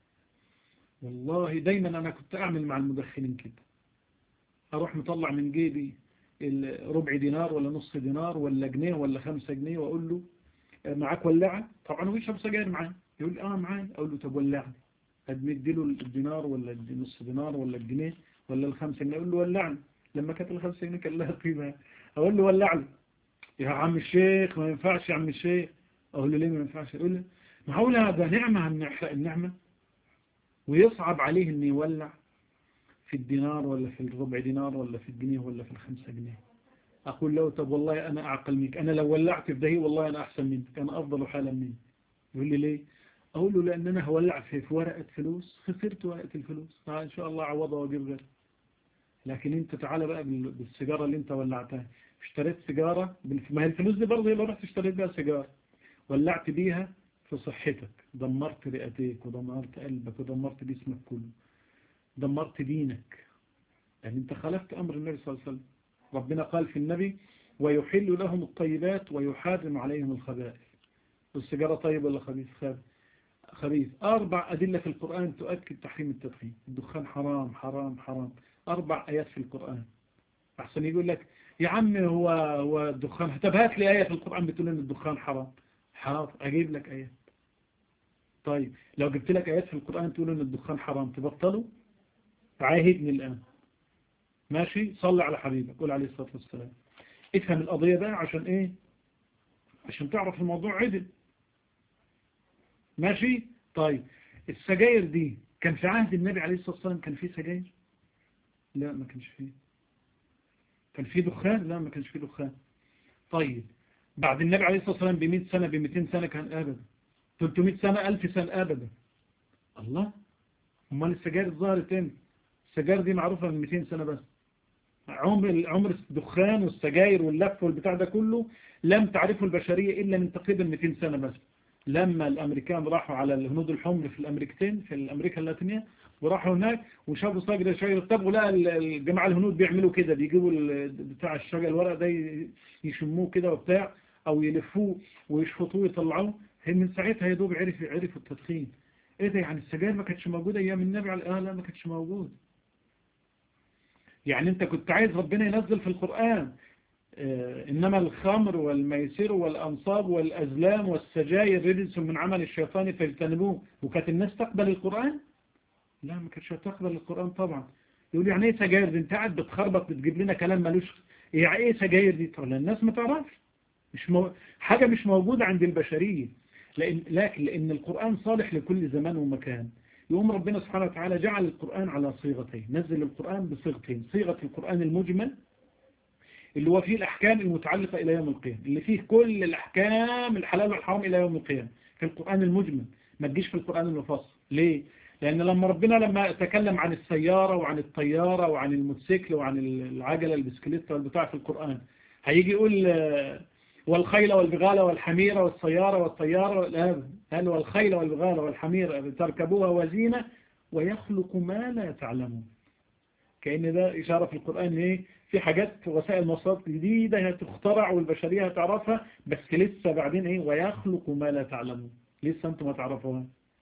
والله دايما أنا كنت أعمل مع المدخنين كده، أروح مطلع من جيبي ربع دينار ولا نص دينار ولا جنيه ولا خمسة جنيه وأقول له معاك ولاعة؟ طبعا هو يشرب سجاير معاه، يقول لي اه معاي، أقول له طب ولعني، أدمد له الدينار ولا النص دينار ولا الجنيه ولا الخمسة جنيه، أقول له ولعني. لما كانت الخمسة جنيه كان لها قيمة، أقول له ولعني يا عم الشيخ، ما ينفعش يا عم الشيخ. أقول له ليه ما ينفعش؟ يقول لي معقول هذا نعمة من نحرق النعمة، ويصعب عليه أن يولع في الدينار ولا في الربع دينار ولا في الجنيه ولا في الخمسة جنيه. أقول له طب والله أنا أعقل منك، أنا لو ولعت في دهي والله أنا أحسن منك، أنا أفضل حالا منك. يقول لي ليه؟ أقول له لأن أنا هولع في ورقة فلوس، خسرت ورقة الفلوس، فإن شاء الله عوضها وأجيب غير. لكن أنت تعالى بقى بالسيجارة اللي أنت ولعتها، اشتريت سيجارة، ما هي الفلوس دي برضه يبقى رحت اشتريت بها سيجارة، ولعت بيها في صحتك، دمرت رئتيك ودمرت قلبك ودمرت جسمك كله، دمرت دينك، يعني أنت خالفت أمر النبي صلى الله عليه وسلم. ربنا قال في النبي ويحل لهم الطيبات ويحرم عليهم الخبائث. والسيجارة طيب ولا خبيث؟ خبيث. أربع أدلة في القرآن تؤكد تحريم التدخين. الدخان حرام حرام حرام، أربع آيات في القرآن. أحسن يقول لك يا عم هو هو الدخان، طب هات لي آية في القرآن بتقول إن الدخان حرام. حاضر أجيب لك آيات. طيب لو جبت لك آيات في القرآن تقول إن الدخان حرام تبطله؟ عاهدني الآن. ماشي، صلي على حبيبك قول عليه الصلاة والسلام. افهم القضية بقى عشان إيه؟ عشان تعرف الموضوع عدل. ماشي. طيب السجاير دي كان في عهد النبي عليه الصلاة والسلام كان فيه سجاير؟ لا ما كانش فيه. كان فيه دخان؟ لا ما كانش فيه دخان. طيب بعد النبي عليه الصلاة والسلام بمئة سنة بمئتين سنة كان أبدا، ثلاثمئة سنة ألف سنة أبدا. الله، امال السجاير ظهرت امتى؟ السجاير دي معروفة من مئتين سنة بس. عمر عمر الدخان والسجاير واللف والبتاع ده كله لم تعرفه البشرية إلا من تقريبا مئتين سنة بس، لما الأمريكان راحوا على الهنود الحمر في الأمريكتين في الأمريكا اللاتينية، وراحوا هناك وشافوا شجرة شجرة التبغ، لا الجماعة الهنود بيعملوا كده، بيجيبوا بتاع الشجر الورق ده يشموه كده وبتاع، أو يلفوه ويشفطوه ويطلعوه. من ساعتها يا دوب عرف عرفوا التدخين. ايه ده؟ يعني السجاير ما كانتش موجودة ايام النبي عليه الصلاة لا ما كانتش موجودة. يعني انت كنت عايز ربنا ينزل في القرآن آه انما الخمر والميسر والانصاب والازلام والسجاير رجس من عمل الشيطان فاجتنبوه، وكانت الناس تقبل القرآن؟ لا ما كانتش تقبل القرآن طبعا. يقول يعني ايه سجاير دي؟ انت قاعد بتخربط بتجيب لنا كلام مالوش. يعني ايه سجاير دي؟ طبعا الناس ما تعرفش، مش مو... حاجة مش موجودة عند البشرية. لأن لكن لأن القرآن صالح لكل زمان ومكان، يقوم ربنا سبحانه وتعالى جعل القرآن على صيغتين، نزل القرآن بصيغتين: صيغة القرآن المجمل اللي هو فيه الأحكام المتعلقة إلى يوم القيامة، اللي فيه كل الأحكام الحلال والحرام إلى يوم القيامة في القرآن المجمل، ما تجيش في القرآن المفصل. ليه؟ لأن لما ربنا لما تكلم عن السيارة وعن الطيارة وعن الموتوسيكل وعن العجلة البسكليت والبتاع في القرآن، هيجي يقول والخيل والبغال والحمير والسيارة والطيارة، قال والخيل والبغال والحمير تركبوها وزينة ويخلق ما لا تعلمون. كأن ده إشارة في القرآن إيه؟ في حاجات وسائل مواصلات جديدة هتخترع والبشرية هتعرفها، بس لسه بعدين إيه؟ ويخلق ما لا تعلمون، لسه أنتم ما تعرفوها.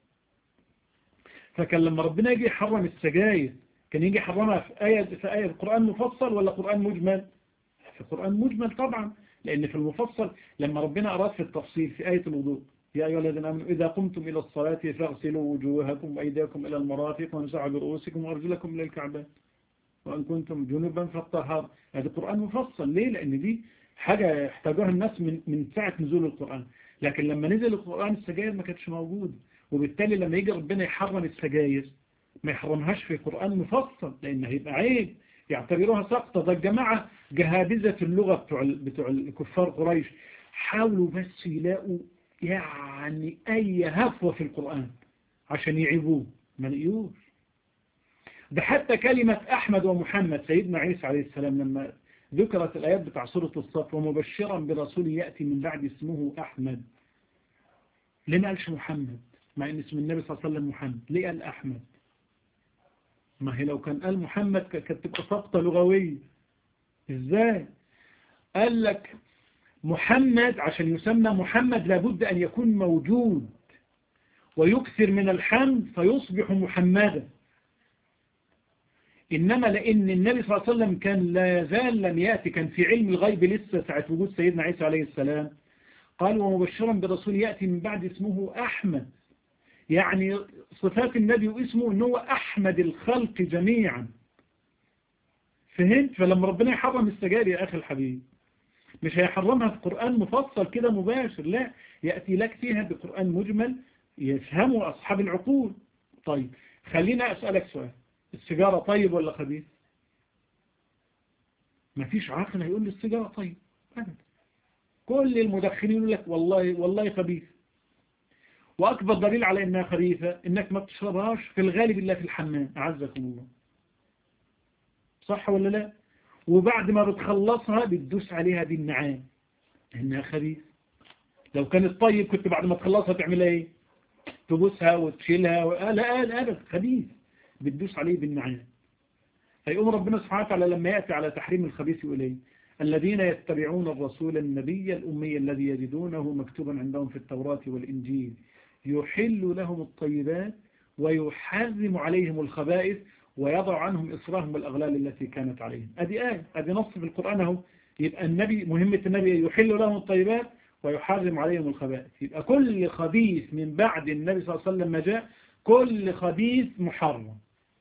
فكان لما ربنا يجي يحرم السجاير كان يجي يحرمها في آية في آية القرآن مفصل ولا قرآن مجمل؟ في القرآن مجمل طبعا، لأن في المفصل لما ربنا أراد في التفصيل في آية الوضوء: يا أيها الذين آمنوا إذا قمتم إلى الصلاة فاغسلوا وجوهكم وأيديكم إلى المرافق وامسحوا برؤوسكم وأرجلكم إلى الكعبين وأن كنتم جنبا فاطهروا. هذا القرآن مفصل. ليه؟ لأن دي حاجة احتاجوها الناس من من ساعة نزول القرآن، لكن لما نزل القرآن السجاير ما كانتش موجودة، وبالتالي لما يجي ربنا يحرم السجاير ما يحرمهاش في قرآن مفصل، لأن هيبقى عيب، يعتبروها سقطة. ده الجماعة جهابذة اللغة بتوع بتوع الكفار قريش حاولوا بس يلاقوا يعني أي هفوة في القرآن عشان يعيبوه، ما لقيوش. ده حتى كلمة أحمد ومحمد سيدنا عيسى عليه السلام لما ذكرت الآيات بتاع سورة الصف: ومبشرا برسول يأتي من بعد اسمه أحمد، ليه ما قالش محمد مع ان اسم النبي صلى الله عليه وسلم محمد؟ ليه قال أحمد؟ ما هي لو كان قال محمد كانت تبقى سقطة لغوية. ازاي؟ قال لك محمد عشان يسمى محمد لابد أن يكون موجود ويكثر من الحمد فيصبح محمدا، إنما لأن النبي صلى الله عليه وسلم كان لا يزال لم يأتي، كان في علم الغيب لسه ساعة وجود سيدنا عيسى عليه السلام. قال ومبشرا برسول يأتي من بعد اسمه أحمد، يعني صفات النبي واسمه أنه أحمد الخلق جميعا. فهمت؟ فلما ربنا يحرم السجاير يا أخي الحبيب مش هيحرمها في قرآن مفصل كده مباشر، لا، يأتي لك فيها بقرآن مجمل يفهمه أصحاب العقول. طيب خلينا أسألك سؤال: السيجارة طيب ولا خبيث؟ ما فيش عاقل هيقول لي السيجارة طيب أبدا، كل المدخنين يقول لك والله والله خبيث. وأكبر دليل على إنها خبيثة إنك ما بتشربهاش في الغالب إلا في الحمام، أعزكم الله، صح ولا لا؟ وبعد ما بتخلصها بتدوس عليها بالنعام، إنها خبيث. لو كانت طيب كنت بعد ما تخلصها تعملها إيه؟ تبوسها وتشيلها و... آه لا لا أبدا، خبيث بتدوس عليه بالنعام. فيقوم ربنا سبحانه وتعالى لما يأتي على تحريم الخبيث يقول إيه؟ الذين يتبعون الرسول النبي الأمي الذي يجدونه مكتوبا عندهم في التوراة والإنجيل يحل لهم الطيبات ويحرم عليهم الخبائث ويضع عنهم إصرهم والأغلال التي كانت عليهم. أدي آية، أدي نص في القرآن أهو. يبقى النبي مهمة النبي يحل لهم الطيبات ويحرم عليهم الخبائث، يبقى كل خبيث من بعد النبي صلى الله عليه وسلم ما جاء كل خبيث محرم.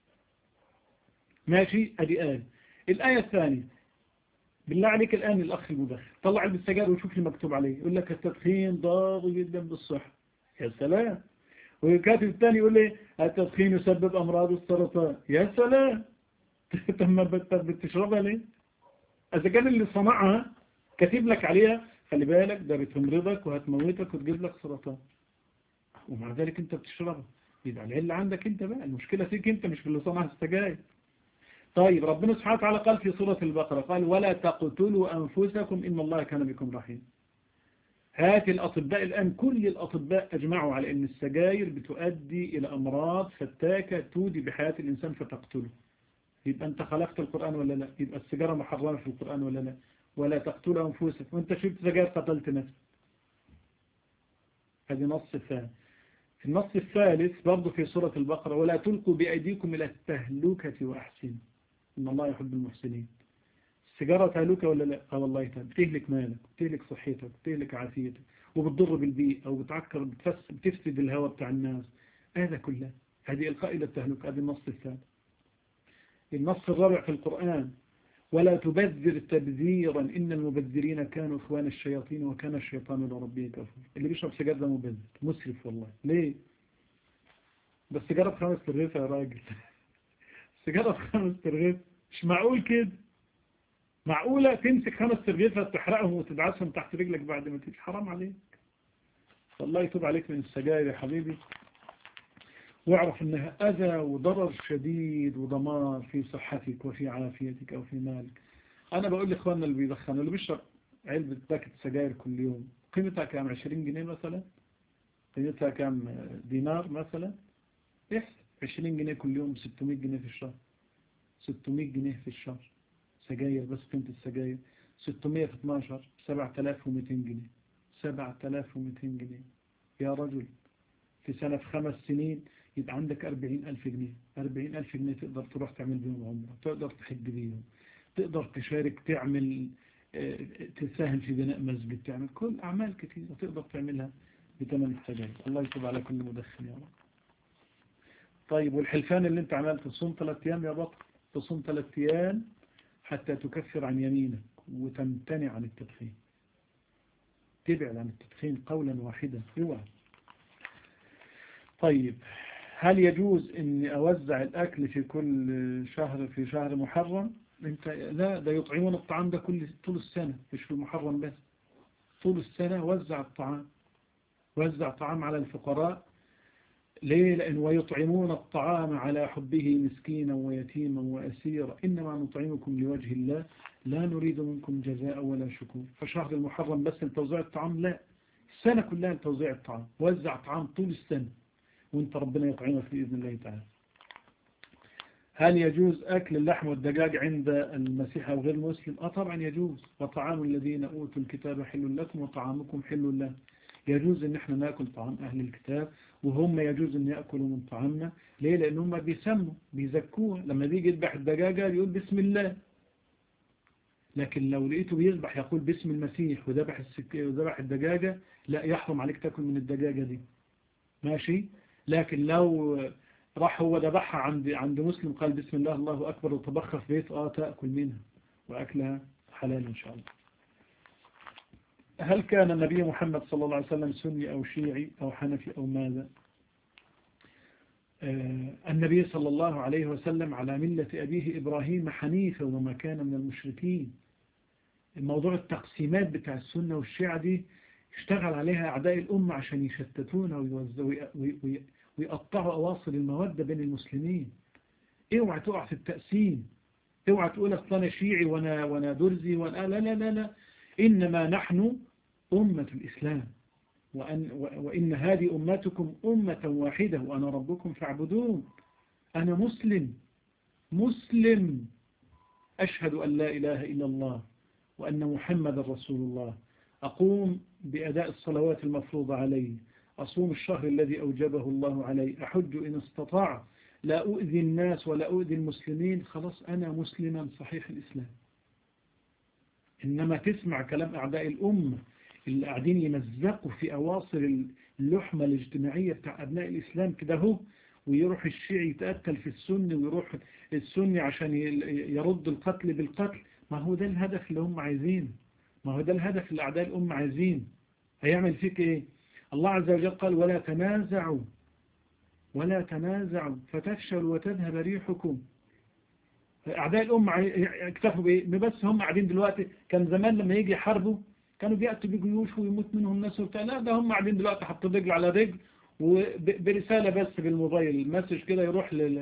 ماشي؟ أدي آية. الآية الثانية بالله عليك الآن الأخ المدخن طلع علبة السجاير وشوف اللي مكتوب عليه يقول لك التدخين ضار جدا بالصحة. يا سلام. والكاتب الثاني يقول لي التدخين يسبب أمراض السرطان. يا سلام. طب ما بتشربها ليه؟ إذا كان اللي صنعها كاتب لك عليها خلي بالك ده بتمرضك وهتموتك وتجيب لك سرطان، ومع ذلك انت بتشربها، يبقى العلة عندك انت بقى، المشكلة فيك انت مش في اللي صنع السجاير. طيب ربنا سبحانه وتعالى قال في سورة البقرة قال ولا تقتلوا أنفسكم إن الله كان بكم رحيم. هات الأطباء الآن، كل الأطباء أجمعوا على أن السجاير بتؤدي إلى أمراض فتاكة تودي بحياة الإنسان فتقتله. يبقى أنت خلقت القرآن ولا لا؟ يبقى السجارة محرمة في القرآن ولا لا؟ ولا تقتلوا أنفسكم، وأنت شربت سجاير قتلت نفسك. هذه نص الثاني. في النص الثالث برضه في سورة البقرة ولا تلقوا بأيديكم إلى التهلكة وأحسنوا إن الله يحب المحسنين. السيجارة تهلكة ولا لا؟ اه والله تهلك، بتهلك مالك، بتهلك صحتك، بتهلك عافيتك، وبتضر بالبيئة وبتعكر بتفسد الهواء بتاع الناس. هذا كله هذه إلقاء إلى التهلكة. هذا النص الثالث. النص الرابع في القرآن ولا تبذر تبذيرا إن المبذرين كانوا إخوان الشياطين وكان الشيطان لربه كفور. اللي بيشرب سيجارة ده مبذر مسرف والله. ليه؟ بس سيجارة بخمس ترغيفة يا راجل. سيجارة بخمس ترغيفة مش معقول كده. معقولة تمسك خمس ترغيفة تحرقهم وتدعسهم تحت رجلك بعد ما تيجي؟ حرام عليك. الله يتوب عليك من السجاير يا حبيبي، واعرف انها اذى وضرر شديد ودمار في صحتك وفي عافيتك او في مالك. انا بقول لاخواننا اللي بيدخنوا، اللي بيشرب علبة باكت سجاير كل يوم قيمتها كام؟ عشرين جنيه مثلا، قيمتها كام دينار مثلا؟ احسب عشرين جنيه كل يوم، ستمائة جنيه في الشهر. ستمائة جنيه في الشهر سجاير بس، قيمة السجاير ستمائة في اثناشر سبعة آلاف ومئتين جنيه. سبعة آلاف ومئتين جنيه يا رجل في سنة، في خمس سنين يبقى عندك أربعين ألف جنيه. أربعين ألف جنيه تقدر تروح تعمل بيهم عمرة، تقدر تحج بيهم، تقدر تشارك، تعمل تساهم في بناء مسجد، تعمل كل أعمال كثيرة تقدر تعملها بثمن السجاير. الله يتوب على كل مدخن يا رب. طيب والحلفان اللي انت عملت تصوم ثلاث أيام يا بطل، تصوم ثلاث أيام حتى تكفر عن يمينك وتمتنع عن التدخين، تبعد عن التدخين قولا واحدا اوعى. طيب هل يجوز اني اوزع الاكل في كل شهر في شهر محرم؟ انت لا، ده يطعمون الطعام ده كل طول السنة مش في محرم بس، طول السنة وزع الطعام، وزع طعام على الفقراء. ليه؟ لأن ويطعمون الطعام على حبه مسكينا ويتيما وأسيرا إنما نطعمكم لوجه الله لا نريد منكم جزاء ولا شكور. فشهر المحرم بس لتوزيع الطعام؟ لا، السنة كلها لتوزيع الطعام. وزع طعام طول السنة وانت ربنا يطعمك بإذن الله تعالى. هل يجوز أكل اللحم والدجاج عند المسيح أو غير المسلم؟ آه طبعا يجوز. وطعام الذين أوتوا الكتاب حل لكم وطعامكم حل لهم. يجوز ان احنا ناكل طعام اهل الكتاب وهم يجوز ان يأكلوا من طعامنا. ليه؟ لان هم بيسموا بيزكوها. لما بيجي يذبح الدجاجة يقول بسم الله، لكن لو لقيته بيذبح يقول باسم المسيح وذبح السك... وذبح الدجاجة، لا يحرم عليك تاكل من الدجاجة دي، ماشي. لكن لو راح هو ذبحها عند عند مسلم قال بسم الله الله اكبر وطبخها في بيت، اه تاكل منها واكلها حلال ان شاء الله. هل كان النبي محمد صلى الله عليه وسلم سني أو شيعي أو حنفي أو ماذا؟ آه النبي صلى الله عليه وسلم على ملة أبيه إبراهيم حنيفا وما كان من المشركين. الموضوع التقسيمات بتاع السنة والشيعة دي اشتغل عليها أعداء الأمة عشان يشتتونا ويقطعوا أواصر المودة بين المسلمين. اوعى تقع في التقسيم، اوعى تقول أصلا أنا شيعي وأنا, وأنا درزي وأنا لا لا لا لا. إنما نحن أمة الإسلام، وأن وإن هذه أمتكم أمة واحدة وأنا ربكم فاعبدون. أنا مسلم مسلم أشهد أن لا إله إلا الله وأن محمد رسول الله، أقوم بأداء الصلوات المفروضة علي، أصوم الشهر الذي أوجبه الله علي، أحج إن استطاع، لا أؤذي الناس ولا أؤذي المسلمين. خلاص أنا مسلما صحيح الإسلام. إنما تسمع كلام أعداء الأمة اللي قاعدين يمزقوا في أواصر اللحمة الاجتماعية بتاع أبناء الإسلام كده هو، ويروح الشيعي يتقتل في السني ويروح السني عشان يرد القتل بالقتل. ما هو ده الهدف اللي هم عايزين، ما هو ده الهدف اللي أعداء الأمة عايزين. هيعمل فيك إيه؟ الله عز وجل قال ولا تنازعوا ولا تنازعوا فتفشلوا وتذهب ريحكم. أعداء الأمة اكتفوا بإيه؟ بس هم قاعدين دلوقتي. كان زمان لما يجي يحاربوا كانوا بيأتوا بجيوش ويموت منهم ناس وبتاع، لا ده هم قاعدين دلوقتي حطوا رجل على رجل وبرسالة بس بالموبايل مسج كده يروح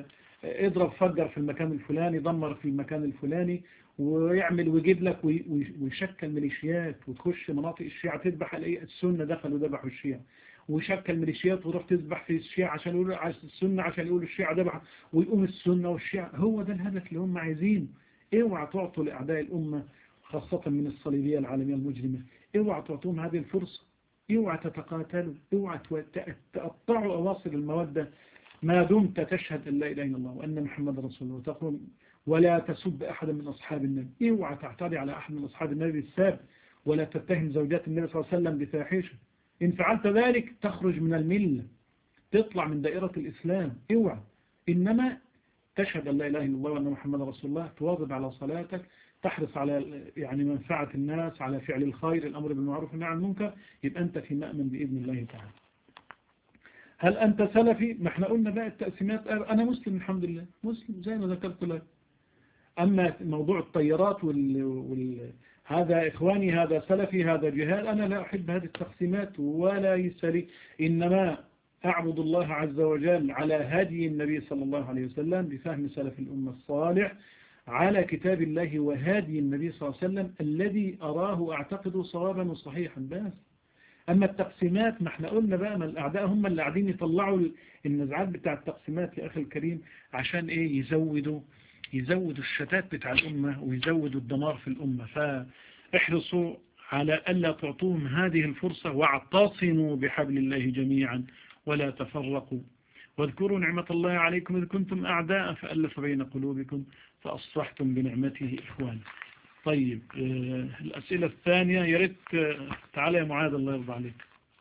اضرب فجر في المكان الفلاني، دمر في المكان الفلاني، ويعمل ويجيب لك ويشكل ميليشيات وتخش مناطق الشيعة تذبح السنة، دخلوا ذبحوا الشيعة، ويشكل ميليشيات وتروح تذبح في الشيعة عشان يقولوا على السنة، عشان يقولوا الشيعة ذبح، ويقوم السنة والشيعة. هو ده الهدف اللي هم عايزينه. اوعى تعطوا لأعداء الأمة خاصة من الصليبية العالمية المجرمة، اوعى تعطوهم هذه الفرصة، اوعى تتقاتلوا، اوعى تقطعوا أواصر المودة ما دمت تشهد أن لا إله إلا الله وأن محمد رسول الله وتقول ولا تسب أحدا من أصحاب النبي. اوعى تعتدي على أحد من أصحاب النبي بالساب، ولا تتهم زوجات النبي صلى الله عليه وسلم بفاحشة. إن فعلت ذلك تخرج من الملة، تطلع من دائرة الإسلام. اوعى، إنما تشهد أن لا إله إلا الله وأن محمد رسول الله، تواظب على صلاتك، تحرص على يعني منفعة الناس، على فعل الخير، الأمر بالمعروف والنهي عن المنكر، يبقى أنت في مأمن بإذن الله تعالى. هل أنت سلفي؟ ما احنا قلنا بقى التقسيمات. أنا مسلم الحمد لله، مسلم زي ما ذكرت لك. أما موضوع الطيارات وال... وال... هذا إخواني، هذا سلفي، هذا جهاد، أنا لا أحب هذه التقسيمات ولا يسري. إنما أعبد الله عز وجل على هدي النبي صلى الله عليه وسلم بفهم سلف الأمة الصالح، على كتاب الله وهدي النبي صلى الله عليه وسلم الذي أراه أعتقد صوابا وصحيحا بس. أما التقسيمات ما احنا قلنا بقى، ما الأعداء هم اللي قاعدين يطلعوا النزعات بتاع التقسيمات يا أخي الكريم، عشان إيه؟ يزودوا يزودوا الشتات بتاع الأمة ويزودوا الدمار في الأمة. فاحرصوا على ألا تعطوهم هذه الفرصة، واعتصموا بحبل الله جميعا ولا تفرقوا، واذكروا نعمة الله عليكم إذ كنتم أعداء فألف بين قلوبكم فأصبحتم بنعمته إخوانا. طيب آه الأسئلة الثانية يا ريت آه تعالى يا معاذ الله يرضى عليك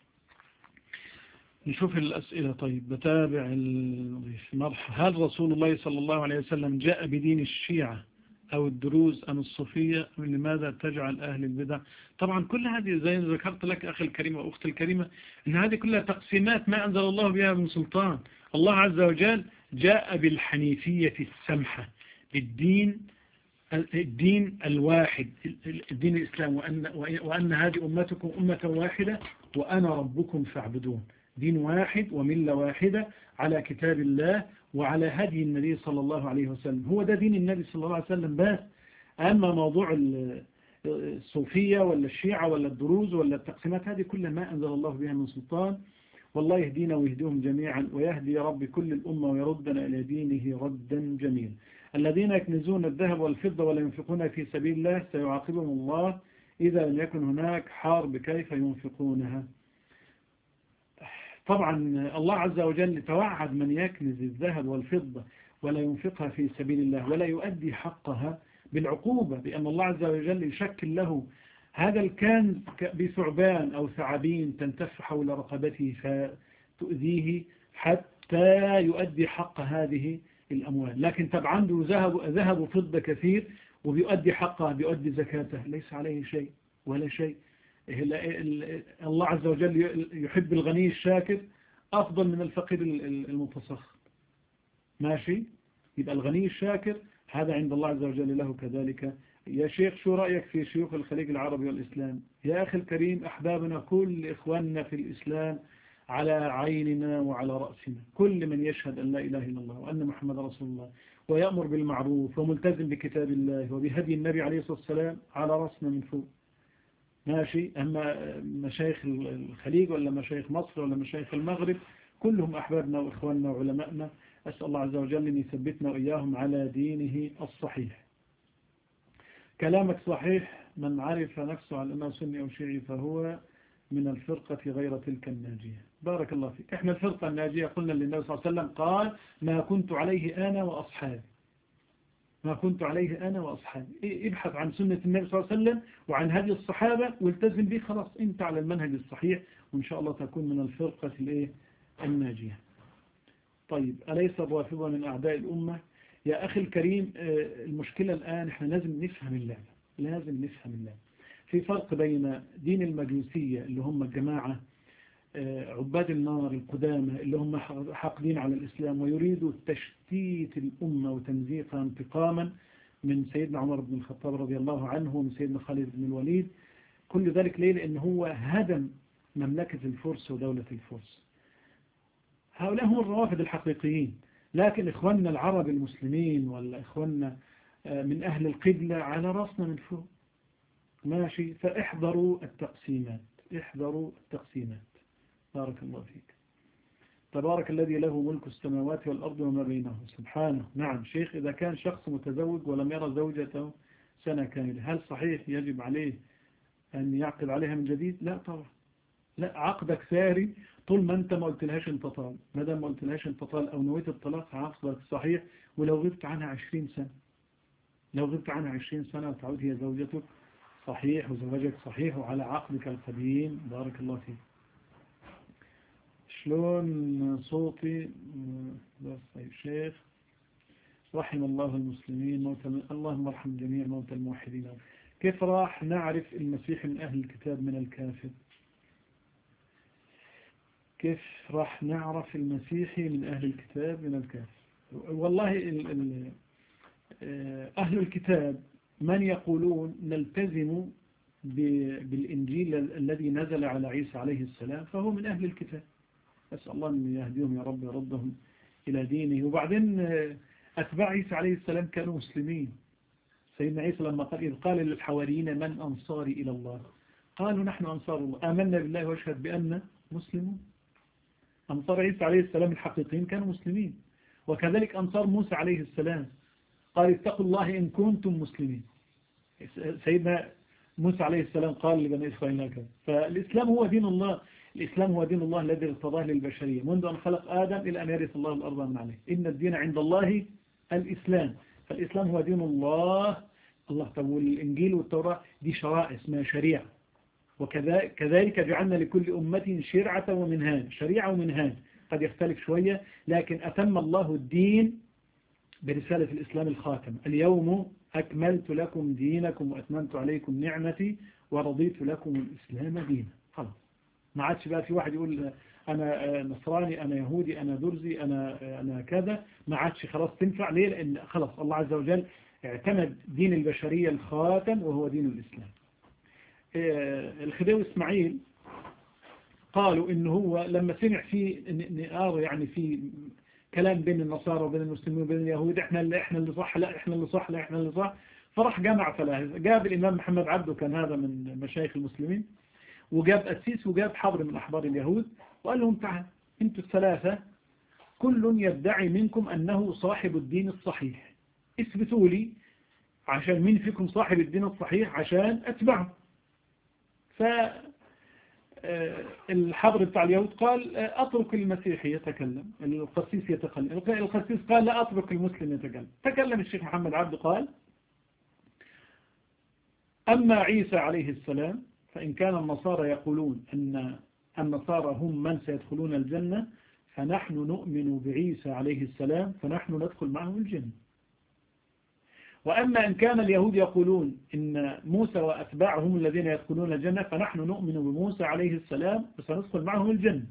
نشوف الأسئلة. طيب بتابع المرحلة. هل رسول الله صلى الله عليه وسلم جاء بدين الشيعة أو الدروز أم الصوفية؟ لماذا تجعل أهل البدع؟ طبعا كل هذه زي ما ذكرت لك أخي الكريم وأختي الكريمة، إن هذه كلها تقسيمات ما أنزل الله بها من سلطان. الله عز وجل جاء بالحنيفية السمحة، بالدين الدين الواحد، الدين الإسلام، وأن, وأن هذه أمتكم أمة واحدة وأنا ربكم فاعبدون. دين واحد وملة واحدة على كتاب الله وعلى هدي النبي صلى الله عليه وسلم. هو ده دين النبي صلى الله عليه وسلم بس. أما موضوع الصوفية ولا الشيعة ولا الدروز ولا التقسيمات، هذه كلها ما أنزل الله بها من سلطان. والله يهدينا ويهديهم جميعا، ويهدي يا رب كل الأمة ويردنا إلى دينه ردا جميلا. الذين يكنزون الذهب والفضة ولا ينفقون في سبيل الله سيعاقبهم الله إذا لم يكن هناك حرب كيف ينفقونها. طبعا الله عز وجل توعد من يكنز الذهب والفضة ولا ينفقها في سبيل الله ولا يؤدي حقها بالعقوبة، بأن الله عز وجل يشكل له هذا الكنز بثعبان أو ثعابين تنتف حول رقبته فتؤذيه حتى يؤدي حق هذه الأموال. لكن طبعا عنده ذهب ذهب وفضة كثير وبيؤدي حقها، بيؤدي زكاته، ليس عليه شيء ولا شيء. الله عز وجل يحب الغني الشاكر أفضل من الفقير المتصخ. ماشي؟ يبقى الغني الشاكر هذا عند الله عز وجل له كذلك. يا شيخ شو رأيك في شيوخ الخليج العربي والإسلام؟ يا أخي الكريم، أحبابنا كل إخواننا في الإسلام على عيننا وعلى رأسنا، كل من يشهد أن لا إله إلا الله وأن محمد رسول الله ويأمر بالمعروف وملتزم بكتاب الله وبهدي النبي عليه الصلاة والسلام على رأسنا من فوق. ماشي؟ أما مشايخ الخليج ولا مشايخ مصر ولا مشايخ المغرب كلهم أحبابنا وإخواننا وعلمائنا. أسأل الله عز وجل أن يثبتنا وإياهم على دينه الصحيح. كلامك صحيح، من عرف نفسه على أنه سني أو شيعي فهو من الفرقة غير تلك الناجية. بارك الله فيك. احنا الفرقة الناجية قلنا للنبي صلى الله عليه وسلم قال ما كنت عليه أنا وأصحابي، ما كنت عليه أنا وأصحابي. ابحث عن سنة النبي صلى الله عليه وسلم وعن هدي الصحابة والتزم به، خلاص انت على المنهج الصحيح وإن شاء الله تكون من الفرقة الناجية. طيب أليس الرافضة من أعداء الأمة؟ يا أخي الكريم، المشكلة الآن احنا لازم نفهم اللعبة، لازم نفهم اللعبة. في فرق بين دين المجوسية اللي هم الجماعة عباد النار القدامى اللي هم حاقدين على الإسلام ويريدوا تشتيت الأمة وتمزيقها انتقاما من سيدنا عمر بن الخطاب رضي الله عنه ومن سيدنا خالد بن الوليد. كل ذلك ليه؟ لأن هو هدم مملكة الفرس ودولة الفرس. هؤلاء هم الروافد الحقيقيين. لكن إخواننا العرب المسلمين ولا إخواننا من أهل القبلة على رأسنا من فوق ماشي. فاحذروا التقسيمات، احذروا التقسيمات. بارك الله فيك. تبارك الذي له ملك السماوات والأرض وما بينهم سبحانه. نعم شيخ، إذا كان شخص متزوج ولم يرى زوجته سنة كاملة، هل صحيح يجب عليه أن يعقد عليها من جديد؟ لا طبعا، لا، عقدك ساري طول ما أنت ما قلتلهاش أنت طالق. ما دام ما قلتلهاش أنت طالق أو نويت الطلاق عقدك صحيح، ولو غبت عنها عشرين سنة، لو غبت عنها عشرين سنة وتعود هي زوجته صحيح، وزواجك صحيح وعلى عقدك القديم. بارك الله فيك. شلون صوتي بس يا شيخ؟ رحم الله المسلمين موتى، اللهم ارحم جميع موتى الموحدين. كيف راح نعرف المسيح من أهل الكتاب من الكافر؟ كيف راح نعرف المسيحي من أهل الكتاب من الكافر؟ والله ال ال أهل الكتاب من يقولون نلتزم بالإنجيل الذي نزل على عيسى عليه السلام فهو من أهل الكتاب. أسأل الله أن يهديهم يا رب يردهم إلى دينه. وبعدين أتباع عيسى عليه السلام كانوا مسلمين. سيدنا عيسى لما قال إذ قال للحواريين من أنصاري إلى الله قالوا نحن أنصار الله آمنا بالله واشهد بأننا مسلمون. أنصار عيسى عليه السلام الحقيقيين كانوا مسلمين. وكذلك أنصار موسى عليه السلام قال اتقوا الله إن كنتم مسلمين. سيدنا موسى عليه السلام قال لبني إسرائيل هكذا. فالإسلام هو دين الله، الإسلام هو دين الله الذي ارتضاه للبشرية منذ أن خلق آدم إلى أن يرث الله الأرض من عليه. إن الدين عند الله الإسلام. فالإسلام هو دين الله. الله تقول الإنجيل والتوراة دي شرائع اسمها شريعة. وكذلك جعلنا لكل أمة شرعة ومنهاج. شريعة ومنهاج قد يختلف شوية، لكن أتم الله الدين برسالة الإسلام الخاتم. اليوم أكملت لكم دينكم وأتممت عليكم نعمتي ورضيت لكم الإسلام دينا. خلاص ما عادش بقى في واحد يقول أنا نصراني أنا يهودي أنا درزي أنا أنا كذا. ما عادش خلاص تنفع. ليه؟ لأن خلاص الله عز وجل اعتمد دين البشرية الخاتم وهو دين الإسلام. الخديوي إسماعيل قالوا إنه هو لما سمع في يعني في كلام بين النصارى وبين المسلمين وبين اليهود احنا اللي احنا اللي صح لا احنا اللي صح لا احنا اللي صح، فراح جمع ثلاثة. جاب الإمام محمد عبده كان هذا من مشايخ المسلمين، وجاب أسيس، وجاب حبر من أحبار اليهود، وقال لهم تعال انتوا الثلاثة كل يدعي منكم أنه صاحب الدين الصحيح، اثبتوا لي عشان مين فيكم صاحب الدين الصحيح عشان أتبعه. ف الحبر بتاع اليهود قال أترك المسيح يتكلم، القسيس يتكلم. القسيس قال لا أترك المسلم يتكلم. تكلم الشيخ محمد عبده قال أما عيسى عليه السلام فإن كان النصارى يقولون أن النصارى هم من سيدخلون الجنة فنحن نؤمن بعيسى عليه السلام فنحن ندخل معه الجنة. وأما إن كان اليهود يقولون إن موسى وأتباعه هم الذين يدخلون الجنة فنحن نؤمن بموسى عليه السلام فسندخل معهم الجنة.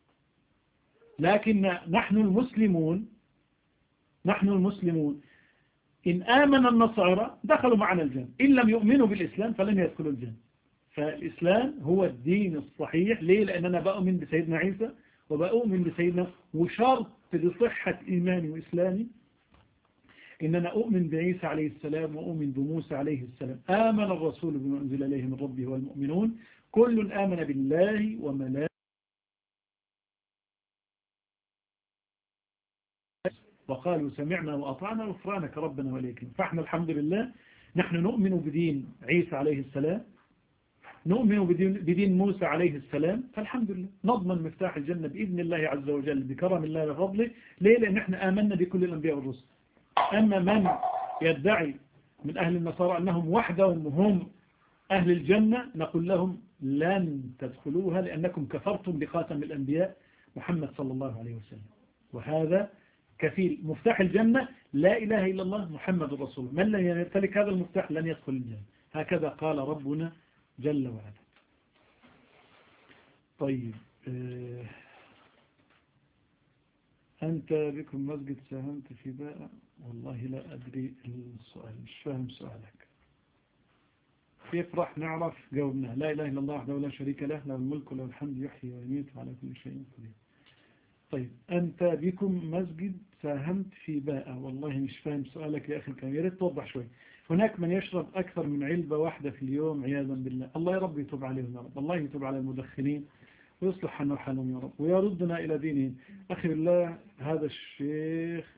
لكن نحن المسلمون نحن المسلمون إن آمن النصارى دخلوا معنا الجنة، إن لم يؤمنوا بالإسلام فلن يدخلوا الجنة. فالإسلام هو الدين الصحيح. ليه؟ لأننا بأؤمن بسيدنا عيسى وبأؤمن بسيدنا، وشرط لصحة إيماني وإسلامي إن أنا أؤمن بعيسى عليه السلام وأؤمن بموسى عليه السلام. آمن الرسول بما أنزل إليه من ربه والمؤمنون كل آمن بالله وملائكته وقالوا سمعنا وأطعنا غفرانك ربنا وإليك. فاحنا الحمد لله نحن نؤمن بدين عيسى عليه السلام، نؤمن بدين, بدين موسى عليه السلام، فالحمد لله نضمن مفتاح الجنة بإذن الله عز وجل بكرم الله وفضله. ليه؟ لأن احنا آمنا بكل الأنبياء والرسل. أما من يدعي من أهل النصارى أنهم وحدهم هم أهل الجنة نقول لهم لن تدخلوها لأنكم كفرتم بخاتم الأنبياء محمد صلى الله عليه وسلم. وهذا كفيل مفتاح الجنة لا إله إلا الله محمد رسول. من لن يمتلك هذا المفتاح لن يدخل الجنة. هكذا قال ربنا جل وعلا. طيب آه أنت بكم مسجد ساهمت في باء؟ والله لا أدري السؤال، مش فاهم سؤالك. كيف راح نعرف؟ جاوبنا لا إله إلا الله وحده لا شريك له له الملك وله الحمد يحيي ويميت وعلى كل شيء قدير. طيب أنت بكم مسجد ساهمت في باء، والله مش فاهم سؤالك يا أخي الكريم، يا ريت توضح شوي. هناك من يشرب أكثر من علبة واحدة في اليوم عياذا بالله، الله يا رب يتوب عليهم يا رب، الله يتوب على المدخنين ويصلح حالنا وحالهم يا رب ويردنا إلى دينهم. أخي بالله هذا الشيخ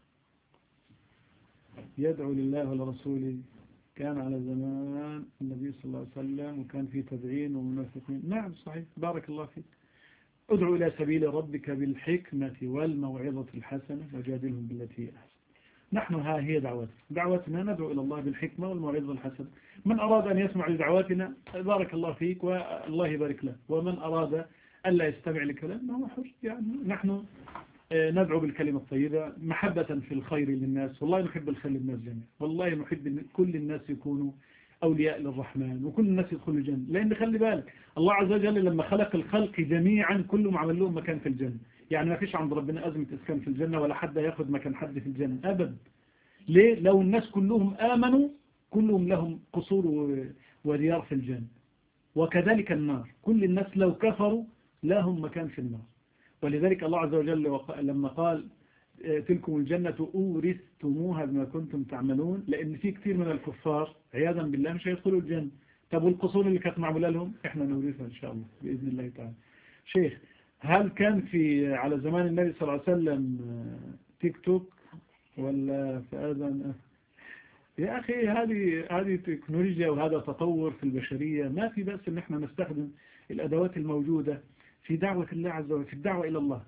يدعو لله ولرسوله، كان على زمان النبي صلى الله عليه وسلم وكان في تدعين ومنافقين. نعم صحيح، بارك الله فيك. ادعو إلى سبيل ربك بالحكمة والموعظة الحسنة وجادلهم بالتي هي أحسن. نحن ها هي دعوتنا، دعوتنا ندعو إلى الله بالحكمة والموعظة الحسنة. من أراد أن يسمع لدعواتنا بارك الله فيك والله يبارك له، ومن أراد ألا يستمع لكلامنا هو حر. يعني نحن ندعو بالكلمة الطيبة محبة في الخير للناس، والله نحب الخير للناس جميعا، والله نحب أن كل الناس يكونوا أولياء للرحمن وكل الناس يدخلوا الجنة. لأن خلي بالك الله عز وجل لما خلق الخلق جميعا كلهم عمل لهم مكان في الجنة، يعني ما فيش عند ربنا أزمة إسكان في الجنة ولا حد ياخذ مكان حد في الجنة أبدا. ليه؟ لو الناس كلهم آمنوا كلهم لهم قصور وديار في الجنة، وكذلك النار كل الناس لو كفروا لهم مكان في النار. ولذلك الله عز وجل لما قال تلكم الجنة أورثتموها بما كنتم تعملون، لأن في كثير من الكفار عياذا بالله مش هيدخلوا الجنة. طب والقصور اللي كانت معمولة لهم احنا نورثها إن شاء الله بإذن الله تعالى. شيخ، هل كان في على زمان النبي صلى الله عليه وسلم تيك توك ولا في آذان؟ يا أخي هذه هذه تكنولوجيا وهذا تطور في البشرية، ما في بأس إن احنا نستخدم الأدوات الموجودة في دعوة الله عز وجل، في الدعوة إلى الله.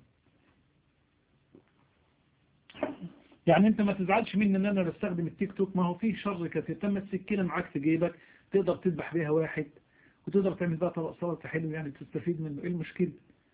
يعني انت ما تزعلش مني ان انا بستخدم التيك توك، ما هو فيه شر كثير. تم السكينة معاك في جيبك تقدر تذبح بيها واحد وتقدر تعمل بها طبق سلطة حلو، يعني تستفيد منه، ايه المشكلة؟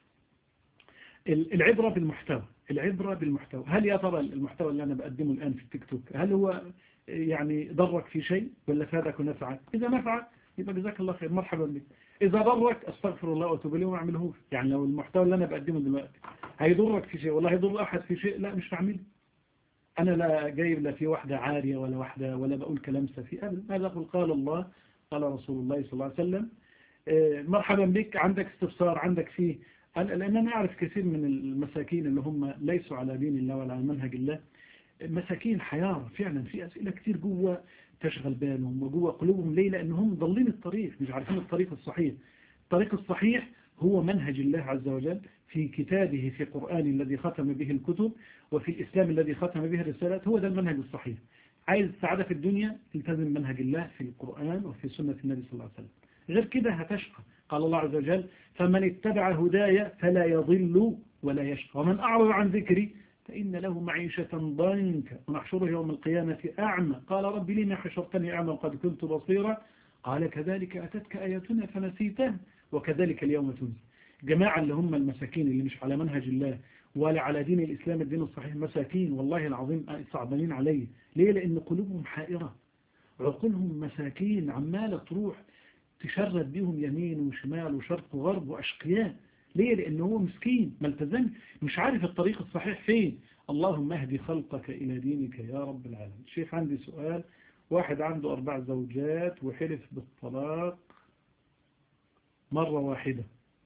العبرة بالمحتوى، العبرة بالمحتوى. هل يا ترى المحتوى اللي انا بقدمه الان في التيك توك هل هو يعني ضرك في شيء ولا فادك ونفعك؟ اذا نفعك يبقى جزاك الله خير، مرحبا بك. اذا ضرك استغفر الله واتوب اليه وما اعملهوش. يعني لو المحتوى اللي انا بقدمه دلوقتي هيضرك في شيء ولا هيضر احد في شيء، لا مش هعمله. أنا لا جايب لا في واحدة عارية ولا واحدة ولا بقول كلام سفيه أبدا. هذا أقول قال الله قال رسول الله صلى الله عليه وسلم. مرحبا بك، عندك استفسار عندك فيه. لأن أنا أعرف كثير من المساكين اللي هم ليسوا على دين الله ولا على منهج الله، مساكين حيارى فعلا، في أسئلة كثير جوه تشغل بالهم وجوه قلوبهم. ليه؟ لأنهم ضلين الطريق، مش عارفين الطريق الصحيح. الطريق الصحيح هو منهج الله عز وجل في كتابه، في قرآن الذي ختم به الكتب، وفي الإسلام الذي ختم به الرسالات. هو ده المنهج الصحيح. عايز السعادة في الدنيا التزم منهج الله في القرآن وفي سنة النبي صلى الله عليه وسلم، غير كده هتشقى. قال الله عز وجل فمن اتبع هدايا فلا يضل ولا يشقى ومن أعرض عن ذكري فإن له معيشة ضنكا ونحشره يوم القيامة أعمى قال رب لما حشرتني أعمى وقد كنت بصيرا قال كذلك أتتك آياتنا فنسيتها وكذلك اليوم تنسى. جماعة اللي هم المساكين اللي مش على منهج الله ولا على دين الإسلام الدين الصحيح، مساكين والله العظيم صعبانين عليه. ليه؟ لأن قلوبهم حائرة، عقولهم مساكين عمالة تروح تشرد بيهم يمين وشمال وشرق وغرب وأشقياء. ليه؟ لأنه هو مسكين ملتزم مش عارف الطريق الصحيح فين. اللهم اهدي خلقك إلى دينك يا رب العالمين. شيخ عندي سؤال، واحد عنده أربع زوجات وحلف بالطلاق مرة واحدة.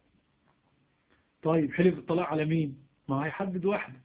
طيب حلف بالطلاق على مين؟ ما هيحدد واحدة،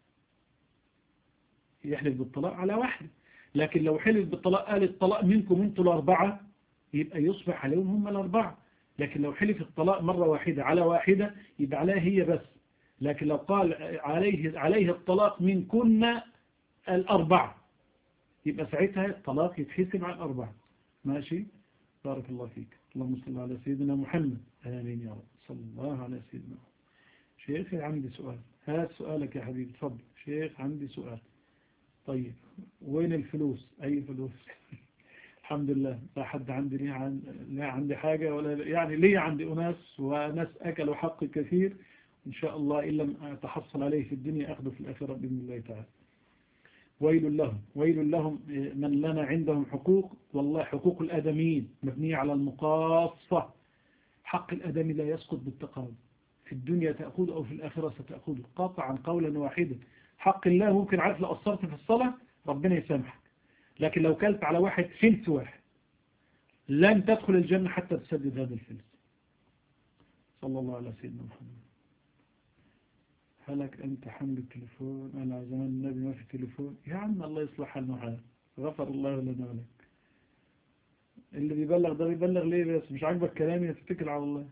يحلف بالطلاق على واحدة. لكن لو حلف بالطلاق قال الطلاق منكم انتوا الأربعة يبقى يصبح عليهم هم الأربعة. لكن لو حلف الطلاق مرة واحدة على واحدة يبقى عليها هي بس. لكن لو قال عليه عليه الطلاق من كنا الأربعة يبقى ساعتها الطلاق يتحسب على الأربعة. ماشي؟ بارك الله فيك. اللهم صل على سيدنا محمد. آمين يا رب. صلى الله على سيدنا محمد. شيخي عندي سؤال. هات سؤالك يا حبيبي، تفضل. شيخ عندي سؤال. طيب وين الفلوس؟ أي فلوس؟ الحمد لله لا حد عندي ليه عن... لا عندي حاجة ولا يعني ليه عندي أناس وناس أكلوا حق كثير إن شاء الله إن لم أتحصل عليه في الدنيا أخذه في الآخرة بإذن الله تعالى. ويل لهم ويل لهم من لنا عندهم حقوق. والله حقوق الآدميين مبنية على المقاصة. حق الآدمي لا يسقط بالتقاضي، في الدنيا تأخذ أو في الآخرة ستأخذه قطعا قولا واحدا. حق الله ممكن عارف لو قصرت في الصلاة ربنا يسامحك، لكن لو كلت على واحد فلس واحد لن تدخل الجنة حتى تسدد هذا الفلس. صلى الله على سيدنا محمد. هلك أنت حمل التليفون، أنا زمان النبي ما في تليفون. يا عم الله يصلح حالنا وحالك، غفر الله لنا ولك. اللي بيبلغ ده بيبلغ ليه بس؟ مش عاجبك كلامي تتكل على الله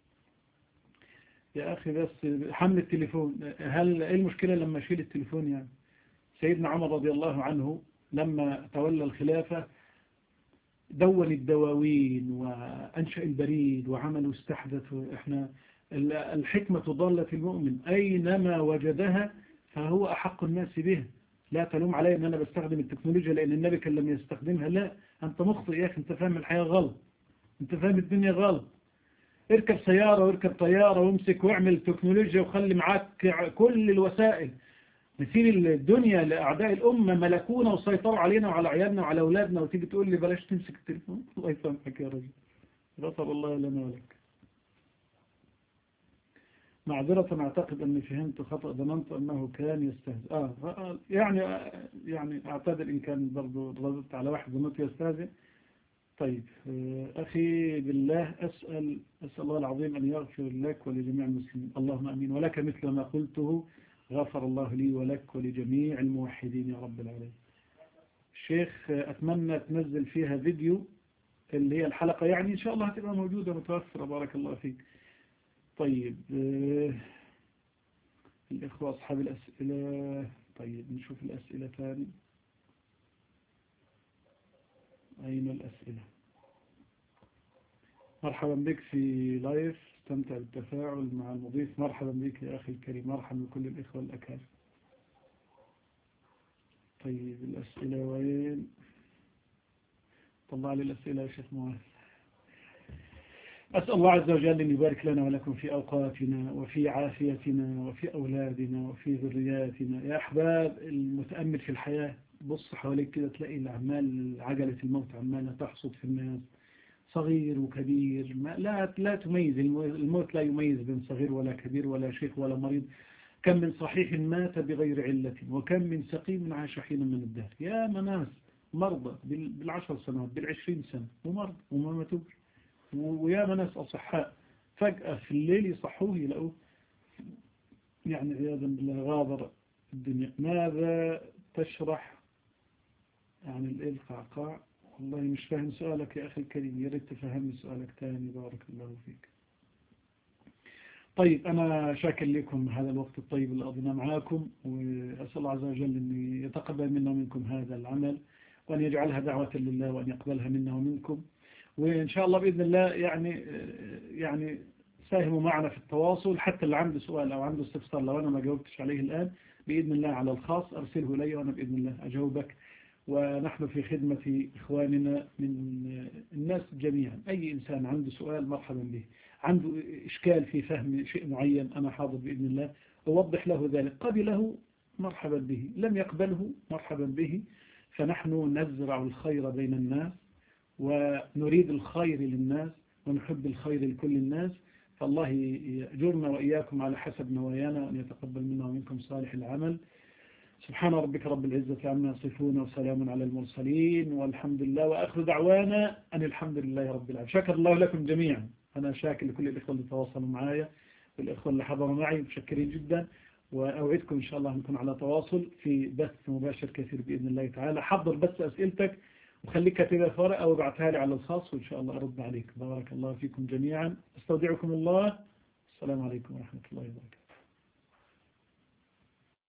يا أخي. بس حمل التليفون، هل إيه المشكلة لما أشيل التليفون يعني؟ سيدنا عمر رضي الله عنه لما تولى الخلافة دون الدواوين وأنشأ البريد وعمل واستحدث. إحنا الحكمة ضالة المؤمن أينما وجدها فهو أحق الناس به. لا تلوم علي أن أنا بستخدم التكنولوجيا لأن النبي كان لم يستخدمها، لا، أنت مخطئ يا أخي، أنت فاهم الحياة غلط، أنت فاهم الدنيا غلط. اركب سيارة واركب طيارة وامسك واعمل تكنولوجيا وخلي معاك كل الوسائل. نسيل الدنيا لأعداء الأمة ملكونا وسيطروا علينا وعلى عيالنا وعلى أولادنا، وتيجي تقول لي بلاش تمسك التليفون. الله يسامحك يا رجل، غفر الله لنا ولك. معذرة أعتقد أني فهمت خطأ، ظننت أنه كان يستهزئ. آه يعني يعني أعتذر إن كان برضو رددت على واحد ظننت يستهزئ. طيب أخي بالله أسأل أسأل الله العظيم أن يغفر لك ولجميع المسلمين. اللهم أمين. ولك مثل ما قلته، غفر الله لي ولك ولجميع الموحدين يا رب العالمين. الشيخ أتمنى تنزل فيها فيديو اللي هي الحلقة، يعني إن شاء الله هتبقى موجودة متوفرة. بارك الله فيك. طيب الإخوة أصحاب الأسئلة، طيب نشوف الأسئلة ثاني. أين الأسئلة؟ مرحبا بك في لايف، استمتع بالتفاعل مع المضيف. مرحبا بك يا أخي الكريم، مرحبا بكل الإخوة الأكارم. طيب الأسئلة وين؟ طلع لي الأسئلة يا شيخ معاذ. أسأل الله عز وجل أن يبارك لنا ولكم في أوقاتنا وفي عافيتنا وفي أولادنا وفي ذرياتنا. يا أحباب، المتأمل في الحياة بص حواليك كده تلاقي الأعمال عجلة الموت عمالة تحصد في الناس، صغير وكبير. ما لا لا تميز الموت، لا يميز بين صغير ولا كبير ولا شيخ ولا مريض. كم من صحيح مات بغير علة، وكم من سقيم عاش حين من الدهر. يا مناس مرضى بالعشر سنوات بالعشرين سنة ومرضى وما ماتوش، ويا مناس أصحاء فجأة في الليل يصحوه يلاقوه يعني عياذا بالله غابر الدنيا. ماذا تشرح عن القعقاع؟ والله مش فاهم سؤالك يا أخي الكريم، يا ريت تفهمني سؤالك تاني. بارك الله فيك. طيب أنا شاكر لكم هذا الوقت الطيب اللي قضيناه معاكم، وأسأل الله عز وجل أن يتقبل منا ومنكم هذا العمل، وأن يجعلها دعوة لله، وأن يقبلها منا ومنكم. وإن شاء الله بإذن الله يعني يعني ساهموا معنا في التواصل. حتى اللي عنده سؤال أو عنده استفسار لو أنا ما جاوبتش عليه الآن، بإذن الله على الخاص أرسله إلي وأنا بإذن الله أجاوبك. ونحن في خدمة إخواننا من الناس جميعا. أي إنسان عنده سؤال مرحبا به، عنده إشكال في فهم شيء معين، أنا حاضر بإذن الله أوضح له ذلك. قبله مرحبا به، لم يقبله مرحبا به. فنحن نزرع الخير بين الناس، ونريد الخير للناس، ونحب الخير لكل الناس. فالله يأجرنا وإياكم على حسب نوايانا، وأن يتقبل منا ومنكم صالح العمل. سبحان ربك رب العزة عما يصفون، وسلام على المرسلين، والحمد لله، وآخر دعوانا أن الحمد لله رب العالمين. شكر الله لكم جميعا. أنا شاكر لكل الإخوة اللي تواصلوا معايا والإخوة اللي حضروا معي، مشكرين جدا. وأوعدكم إن شاء الله نكون على تواصل في بث مباشر كثير بإذن الله تعالى. حضر بس أسئلتك وخليك كاتبها في ورقة وابعتها لي على الخاص، وإن شاء الله أرد عليك. بارك الله فيكم جميعا، استودعكم الله. السلام عليكم ورحمة الله وبركاته.